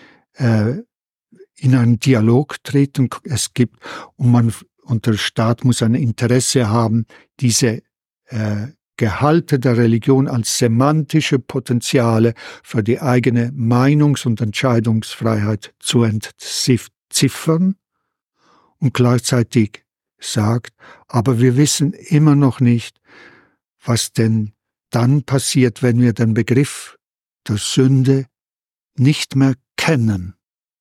in einen Dialog treten. Und der Staat muss ein Interesse haben, diese Gehalte der Religion als semantische Potenziale für die eigene Meinungs- und Entscheidungsfreiheit zu entziffern, und gleichzeitig sagt, aber wir wissen immer noch nicht, was denn dann passiert, wenn wir den Begriff der Sünde nicht mehr kennen.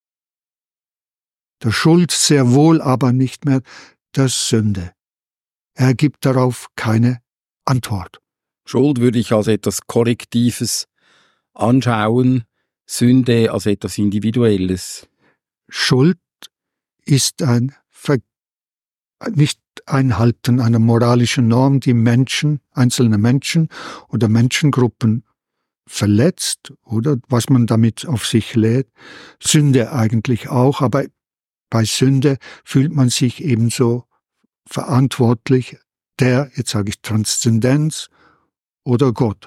Der Schuld sehr wohl, aber nicht mehr der Sünde. Er gibt darauf keine Antwort. Schuld würde ich als etwas Kollektives anschauen, Sünde als etwas Individuelles. Schuld ist nicht Einhalten einer moralischen Norm, die einzelne Menschen oder Menschengruppen verletzt, oder was man damit auf sich lädt. Sünde eigentlich auch, aber bei Sünde fühlt man sich ebenso verantwortlich jetzt sage ich Transzendenz oder Gott.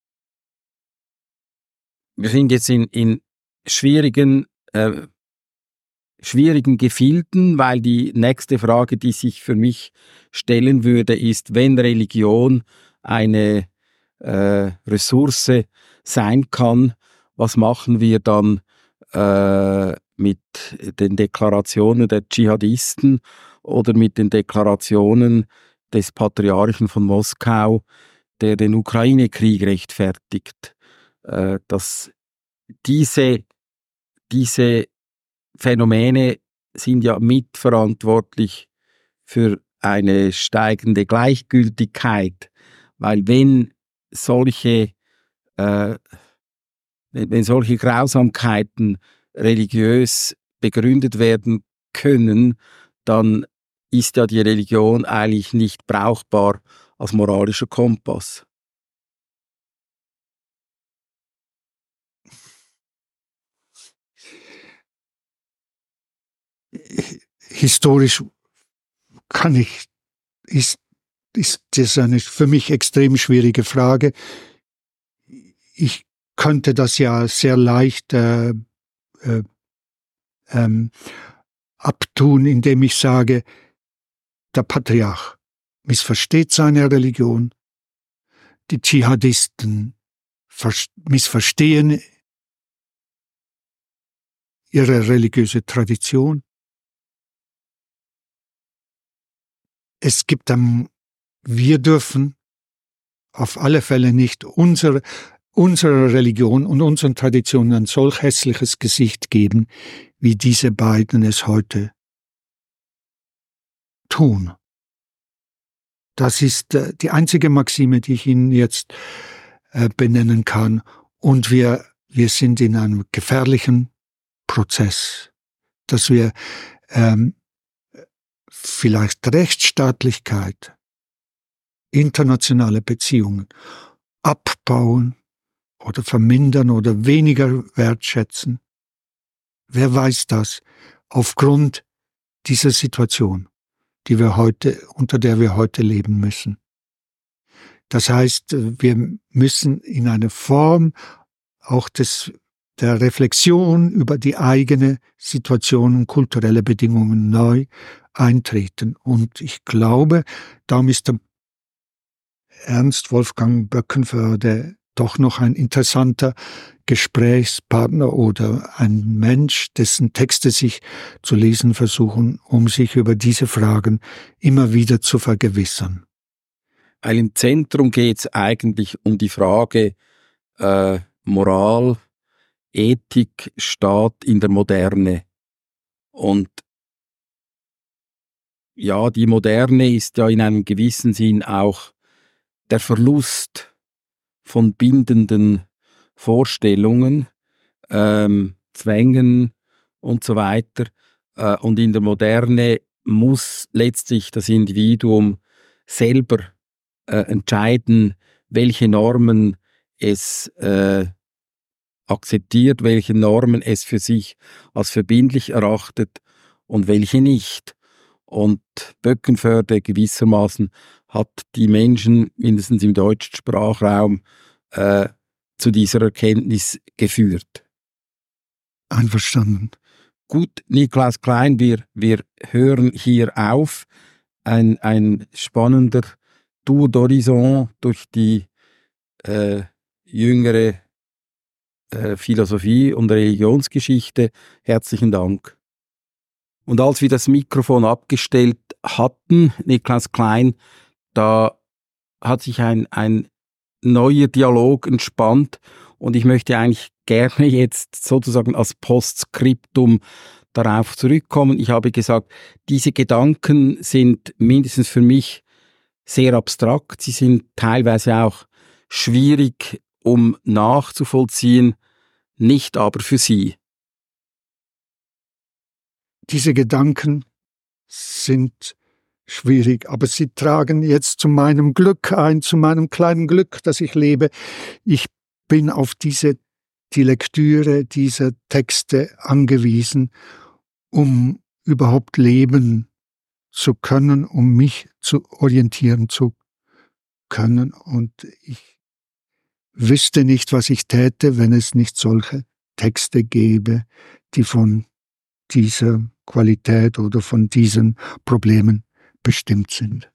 Wir sind jetzt in schwierigen Gefilden, weil die nächste Frage, die sich für mich stellen würde, ist, wenn Religion eine Ressource sein kann, was machen wir dann mit den Deklarationen der Dschihadisten oder mit den Deklarationen des Patriarchen von Moskau, der den Ukraine-Krieg rechtfertigt, dass diese Phänomene sind ja mitverantwortlich für eine steigende Gleichgültigkeit, weil wenn solche Grausamkeiten religiös begründet werden können, dann ist ja die Religion eigentlich nicht brauchbar als moralischer Kompass. Historisch ist das eine für mich extrem schwierige Frage. Ich könnte das ja sehr leicht abtun, indem ich sage, der Patriarch missversteht seine Religion, die Dschihadisten missverstehen ihre religiöse Tradition. Wir dürfen auf alle Fälle nicht unserer Religion und unseren Traditionen ein solch hässliches Gesicht geben, wie diese beiden es heute tun. Das ist die einzige Maxime, die ich Ihnen jetzt benennen kann. Und wir sind in einem gefährlichen Prozess, dass wir vielleicht Rechtsstaatlichkeit, internationale Beziehungen abbauen oder vermindern oder weniger wertschätzen. Wer weiß das? Aufgrund dieser Situation, unter der wir heute leben müssen. Das heißt, wir müssen in eine Form auch der Reflexion über die eigene Situation und kulturelle Bedingungen neu eintreten. Und ich glaube, darum ist der Ernst Wolfgang Böckenförde doch noch ein interessanter Gesprächspartner oder ein Mensch, dessen Texte sich zu lesen versuchen, um sich über diese Fragen immer wieder zu vergewissern. Weil im Zentrum geht es eigentlich um die Frage Moral, Ethik, Staat in der Moderne. Und ja, die Moderne ist ja in einem gewissen Sinn auch der Verlust von bindenden Vorstellungen, Zwängen und so weiter. Und in der Moderne muss letztlich das Individuum selber entscheiden, welche Normen es akzeptiert, welche Normen es für sich als verbindlich erachtet und welche nicht. Und Böckenförde gewissermaßen hat die Menschen, mindestens im deutschen Sprachraum, zu dieser Erkenntnis geführt. Einverstanden. Gut, Niklaus Klein, wir hören hier auf. Ein spannender Tour d'Horizon durch die jüngere Philosophie und Religionsgeschichte. Herzlichen Dank. Und als wir das Mikrofon abgestellt hatten, Niklaus Klein, da hat sich ein neuer Dialog entspannt und ich möchte eigentlich gerne jetzt sozusagen als Postskriptum darauf zurückkommen. Ich habe gesagt, diese Gedanken sind mindestens für mich sehr abstrakt, sie sind teilweise auch schwierig, um nachzuvollziehen, nicht aber für Sie. Diese Gedanken sind schwierig, aber sie tragen jetzt zu meinem Glück ein, zu meinem kleinen Glück, das ich lebe. Ich bin auf die Lektüre dieser Texte angewiesen, um überhaupt leben zu können, um mich zu orientieren zu können. Und ich wüsste nicht, was ich täte, wenn es nicht solche Texte gäbe, die von dieser Qualität oder von diesen Problemen bestimmt sind.